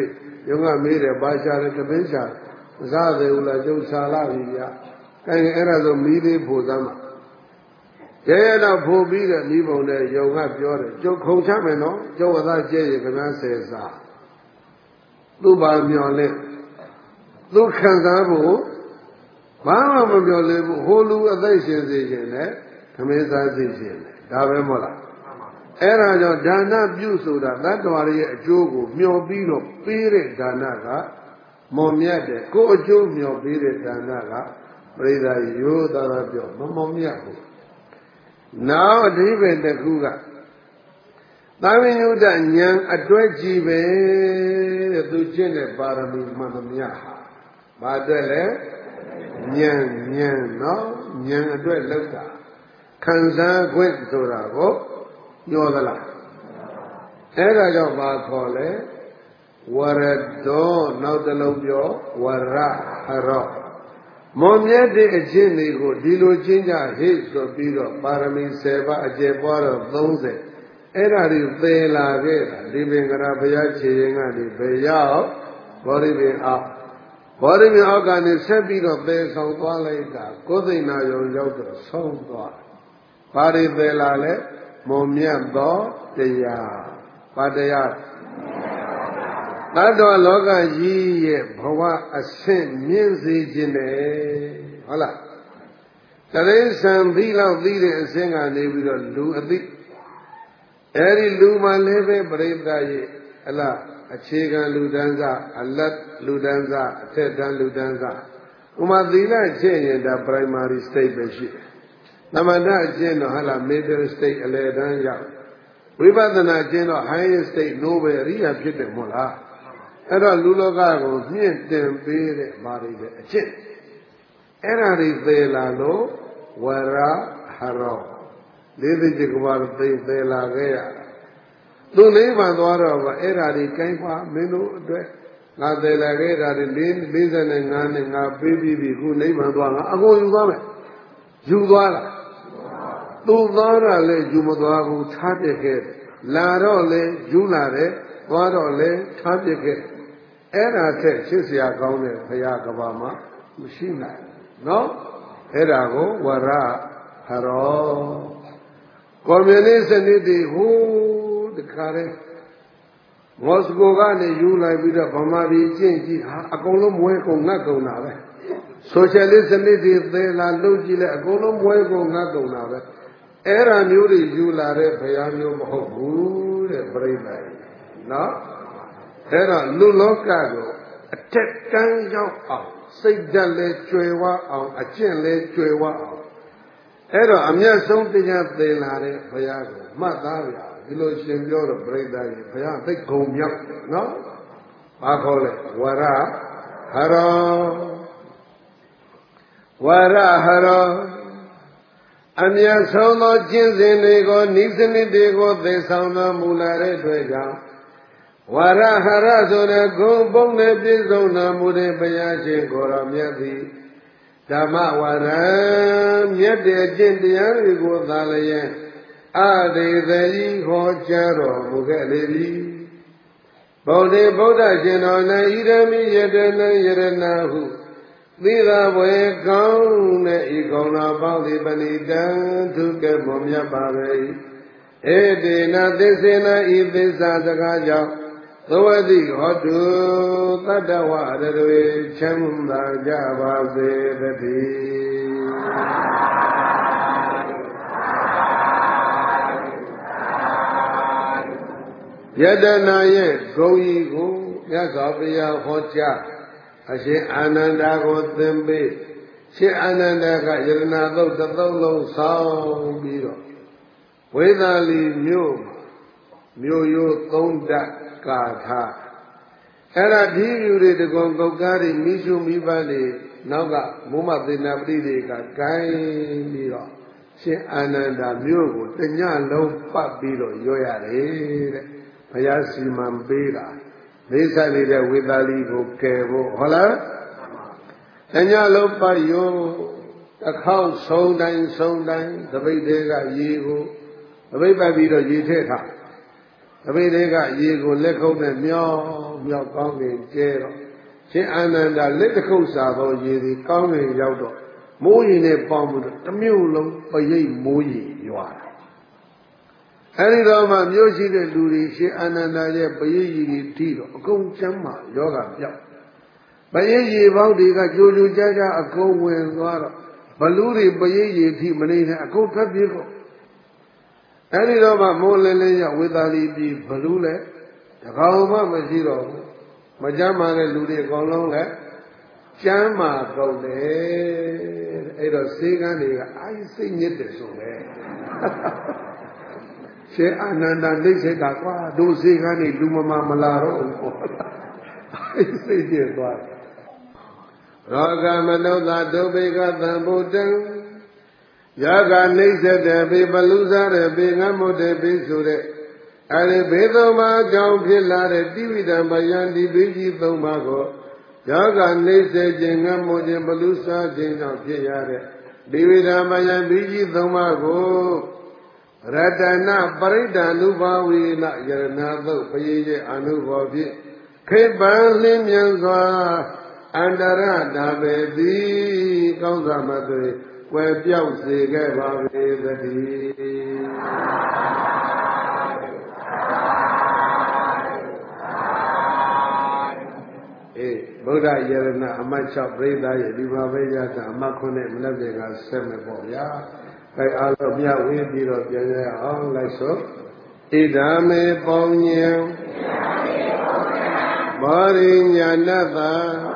ရုံကမေးတယ်ဘာရှာလဲတပင်းရှာမစားသေးဘူးလားကျုပ်ရှာလာပြီဗျအဲအဲ့ဒါဆိုမီးလေးဖို့သမ်းမှာရဲရဲတော့ဖို့ပြီးတဲ့မိဘုံနဲ့ယုံကပြောတယ်ကျုပ်ခုံချမယ်နော်ကျုပ်အသာကျဲရခင်ဗျားဆယ်စားသူ့ဘာမျော်လဲသူခံစားဖို့ဘာမှမပြောလေဘူးဟိုလူအသက်ရှင်စေခြင်းနဲ့ခမင်းစားစေခြင်းနဲ့ဒါပဲမဟုတ်လားအဲ့ဒါကြောင့်ဒါနပြုဆိုတာတတ္တဝါရဲ့အကျိုးကိုမျှော်ပြီးတော့ပေးတဲ့ဒါနကမွန်မြတ်တယ်ကိုယ်အကျိုးမျှော်ပေးတဲ့ဒါနကပရိသတ်ရိုးသားသားပြောမမွန်မြတ်ဘူးနောက်အဓိပ္ပာယ်တစ်ခုကသာဝိညုတဉာဏ်အတွဲကြည့်ပဲတဲ့သူကျင့်တဲ့ပါရမီမှန်သမျှဟာဘာအတွက်လဲဉာဏ်ဉာဏ်နော်ဉာဏ်အတွက်လောက်တာခံစားခွင့်ဆိုတာကိုညောသလားအဲ့ဒါကြောင့်ဘာခေါ်လဲဝရတောနောက်တစ်လုံးပြောဝရဟရောမွန်မြတ်တဲ့အကျင့်တွေကိုဒီလိုကျင့်ကြဟိဆိုပြီးတော့ပါရမီဆယ်ပါးအကျေပွားတော့သုံးဆယ်အဲ့ဒါတွေသေလာခဲ့တာဒီပင်ကရာဘုရားခြေရင်ကနေဘယ်ရောက်ဘောဓိပင်အောက်ဘောဓိပင်အောက်ကနေဆက်ပြီးတော့သေဆောင်သွားလိုက်တာကိုယ်သိဏယုံရောက်တော့ဆုံးသွားဘာတွေသေလာလဲမွန်မြတ်သောတရားဘာတရားတတ္တဝလောကကြီးရဲ့ဘဝအဆင့်မြင့်စေခြင်းနဲ့ဟုတ်လားတရိစ္ဆာန်သီလောက်သီတဲ့အဆင့်ကနေပြီးတော့လူအသိအဲဒီလူမှလည်းပဲပရိသတ်ရဲ့အလားအခြေခံလူတန်းစားအလတ်လူတန်းစားအထက်တန်းလူတန်းစားဥမာသီလကျင့်ရင်ဒါ primary state ပဲရှိတယ်သမထကျင့်တော့ဟာလား middle state အလယ်တန်းရောက်ဝိပဿနာကျင့်တော့ higher state နိုးပဲအရိယာဖြစ်တယ်မို့လားအဲ့တော့လူလောကကိုမြင့်တင်ပေးတဲ့မာရီပဲအကျင့်အဲ့ဒါတွေသေလာလို့ဝရဟရောလေးသိจิตကဘာသိသေလာခဲ့ရသူနိဗ္ဗာန်သွားတော့အဲ့ဒါတွေကိုင်းပါမင်းတို့အတွက်ငါသေလာခဲ့တာတွေလေး၄၅နဲ့ငါပေးပြီးပြီခုနိဗ္ဗာန်သွားငါအကုန်ယူသွားမယ်ယူသွားလားသူသွားတာလေယူမသွားဘူးထားပြခဲ့တယ်လာတော့လေယူလာတယ်သွားတော့လေထားပြခဲ့အဲ့ဒါထက်ရှင်းစရာကောင်းတဲ့ဘုရားကဘာမှာမရှိနိုင်နော်အဲ့ဒါကိုဝရဟရောကွန်မြူနစ်စနစ်တွေဟိုးတခါတည်းမော်စကိုကနေယူလိုက်ပြီးတော့ဗမာပြည်ကျင့်ကြည့်ဟာအကုန်လုံးမွဲကုန်ငတ်ကုန်တာပဲဆိုရှယ်လစ်စနစ်တွေသေလာလုပ်ကြည့်လဲအကုန်လုံးမွဲကုန်ငတ်ကုန်တာပဲအဲ့ဒါမျိုးတွေယူလာတဲ့ဘုရားမျိုးမဟုတ်ဘူးတဲ့ပြိဿာနော်အဲ့တော့လူလောကကိုအထက်တန်းရောက်အောင်စိတ်ဓာတ်လည်းကျွယ်ဝအောင်အကျင့်လည်းကျွယ်ဝအောင်အဲ့တော့အမျက်ဆုံးတရားသင်လာတဲ့ဘုရားကိုမှတ်သားရဒီလိုရှင်ပြောတော့ပြိဿာကြီးဘုရားသိကုံမြောက်နော်ဘာခေါ်လဲဝရဟရောဝရဟရောအမျက်ဆုံးသောကျင့်စဉ်တွေကိုနိစ္စနစ်တွေကိုသိဆောင်တော်မူလာတဲ့အတွက်ကြောင့်ဝရဟရဆိုတဲ့ဂုံပုံနဲ့ပြည့်စုံတော်မူတဲ့ဘုရားရှင်ကိုယ်တော်မြတ်သည်ဓမ္မဝရံမြတ်တဲ့ကျင့်တရားတွေကိုသာလျက်အတေတိဟောကြားတော်မူခဲ့လေပြီဗုဒ္ဓဗုဒ္ဓရှင်တော်၌ဣရမိယတနယရဏဟုသီသာဝေကောင်းတဲ့ဤကောင်းတော်ပေါင်းသည်ပဏိတံသူကဲ့မွန်မြတ်ပါပဲဧတေနသစ္စေနဤသစ္စာစကားကြောင့်သဝတိဟောတုတတ္တဝရတွေချမ်းသာကြပါစေတည်းယတနာရဲ့ဂုံကြီးကိုမြတ်စွာဘုရားဟောကြားအရှင်အာနန္ဒာကိုသင်ပေးရှင်အာနန္ဒာကယရဏသုတ်တစ်သုတ်လုံးဆောင်းပြီးတော့ဝေသာလီမြို့မြို့ရိုးသုံးဓာတ်ကာထာအဲ့ဒါဒီယူတွေတကွန်ကုတ်ကားတွေမိရှုမိပန်းတွေနောက်ကမိုးမသေနာပရိတွေကဂိုင်းပြီးတော့ရှင်အာနန္ဒာမြို့ကိုတညလုံးပတ်ပြီးတော့ရောရတယ်တဲ့ဘုရားစီမံပေးတာလေးစားနေတဲ့ဝေသာလီကိုကယ်ဖို့ဟုတ်လားတညလုံးပတ်ရောတစ်ခေါက်ဆုံးတိုင်းဆုံးတိုင်းတပိတ်တွေကရေကိုတပိတ်ပတ်ပြီးတော့ရေထည့်ထားတပိတ်တွေကရေကိုလက်ခုပ်နဲ့မျောမြောက်ကောင်းကင်ကျဲတော့ရှင်အာနန္ဒလက်တစ်ခုစာသောရေဒီကောင်းကင်ရောက်တော့မိုးရေနဲ့ပေါင်းပြီးတော့တစ်မြို့လုံးပရိတ်မိုးရေရွာတာအဲဒီတော့မှမြို့ရှိတဲ့လူတွေရှင်အာနန္ဒရဲ့ပရိတ်ရေတွေထိတော့အကုန်ကျမ်းမာယောဂပြောက်ပရိတ်ရေပေါက်တွေကကြိုကြိုကြားကြားအကုန်ဝင်သွားတော့ဘလူတွေပရိတ်ရေထိမနေနဲ့အကုန်ထွက်ပြေးကုန်အဲဒီတော့မှမိုးလင်းလင်းရောက်ဝေသာလီပြည်ဘလူလဲတကောင်မှမရှိတော့ဘူးမကြမ်းမာတဲ့လူတွေအကုန်လုံးလဲကျမ်းမာကုန်တယ်အဲ့တော့စေကန်းတွေကအာစိတ်ညစ်တယ်ဆိုပဲရှင်အာနန္ဒနှိမ့်စိတ်တာကွာတို့စေကန်းတွေလူမမမလာတော့ဘူးအာစိတ်ညစ်သွားရောဂမနုဿဒုဗေကသံဗုဒ္ဓံယာကနှိမ့်ဆက်တဲ့ဘေပလူစားတဲ့ဘေငတ်မုတ်တဲ့ဘေဆိုတဲ့အဲဒီဘေသုံးပါးကြောင့်ဖြစ်လာတဲ့တိဝိဒံဗယံဒီဘေကြီးသုံးပါးကိုယောဂနှိမ့်ဆက်ခြင်းငတ်မုတ်ခြင်းဘလူစားခြင်းကြောင့်ဖြစ်ရတဲ့ဒီဝိဒံဗယံဘေကြီးသုံးပါးကိုရတနာပရိဒာနုဘာဝေနယရဏသုတ်ပရိရဲ့အနုဘောဖြင့်ခိပံလင်းမြန်စွာအန္တရတာပဲသည်ကောင်းစွာမသွေကွယ်ပြောက်စေခဲ့ပါပေသတည်းအေးဗုဒ္ဓယရဏအမတ်၆ပြိဿရဲ့ဒီမှာပဲရတာအမတ်ခုနဲ့မနေ့ကဆက်မယ်ပေါ့ဗျာအဲအားလုံးမြဝေးပြီးတော့ပြန်ရအောင်လိုက်ဆိုဣဒာမေပေါင်းညံဘောရိညာဏတ္တ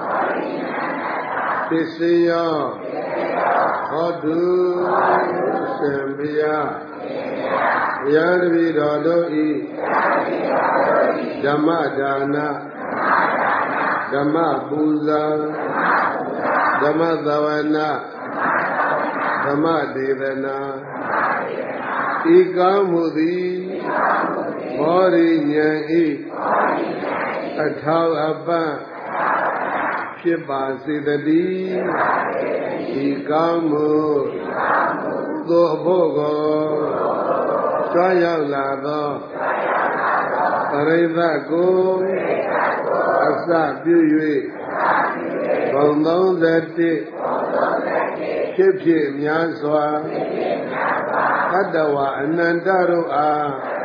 ပစ္စယောဟောတုသံဘုရားဘုရားတပည့်တော်တို့ဤဓမ္မဒါနဓမ္မပူဇာဓမ္မသဝနာဓမ္မဒေသနာဤကောင်းမှုသည်ဘောရိညာဤအထောက်အပံ့ဖြစ်ပါစေတည်းဤကောင်းမှုသို့ဖို့ကိုကြွားရောက်လာသောပရိသတ်ကိုအစပြု၍ဘုံသုံးဆယ်တစ်ဖြစ်ဖြစ်များစွာသတ္တဝါအနန္တတို့အား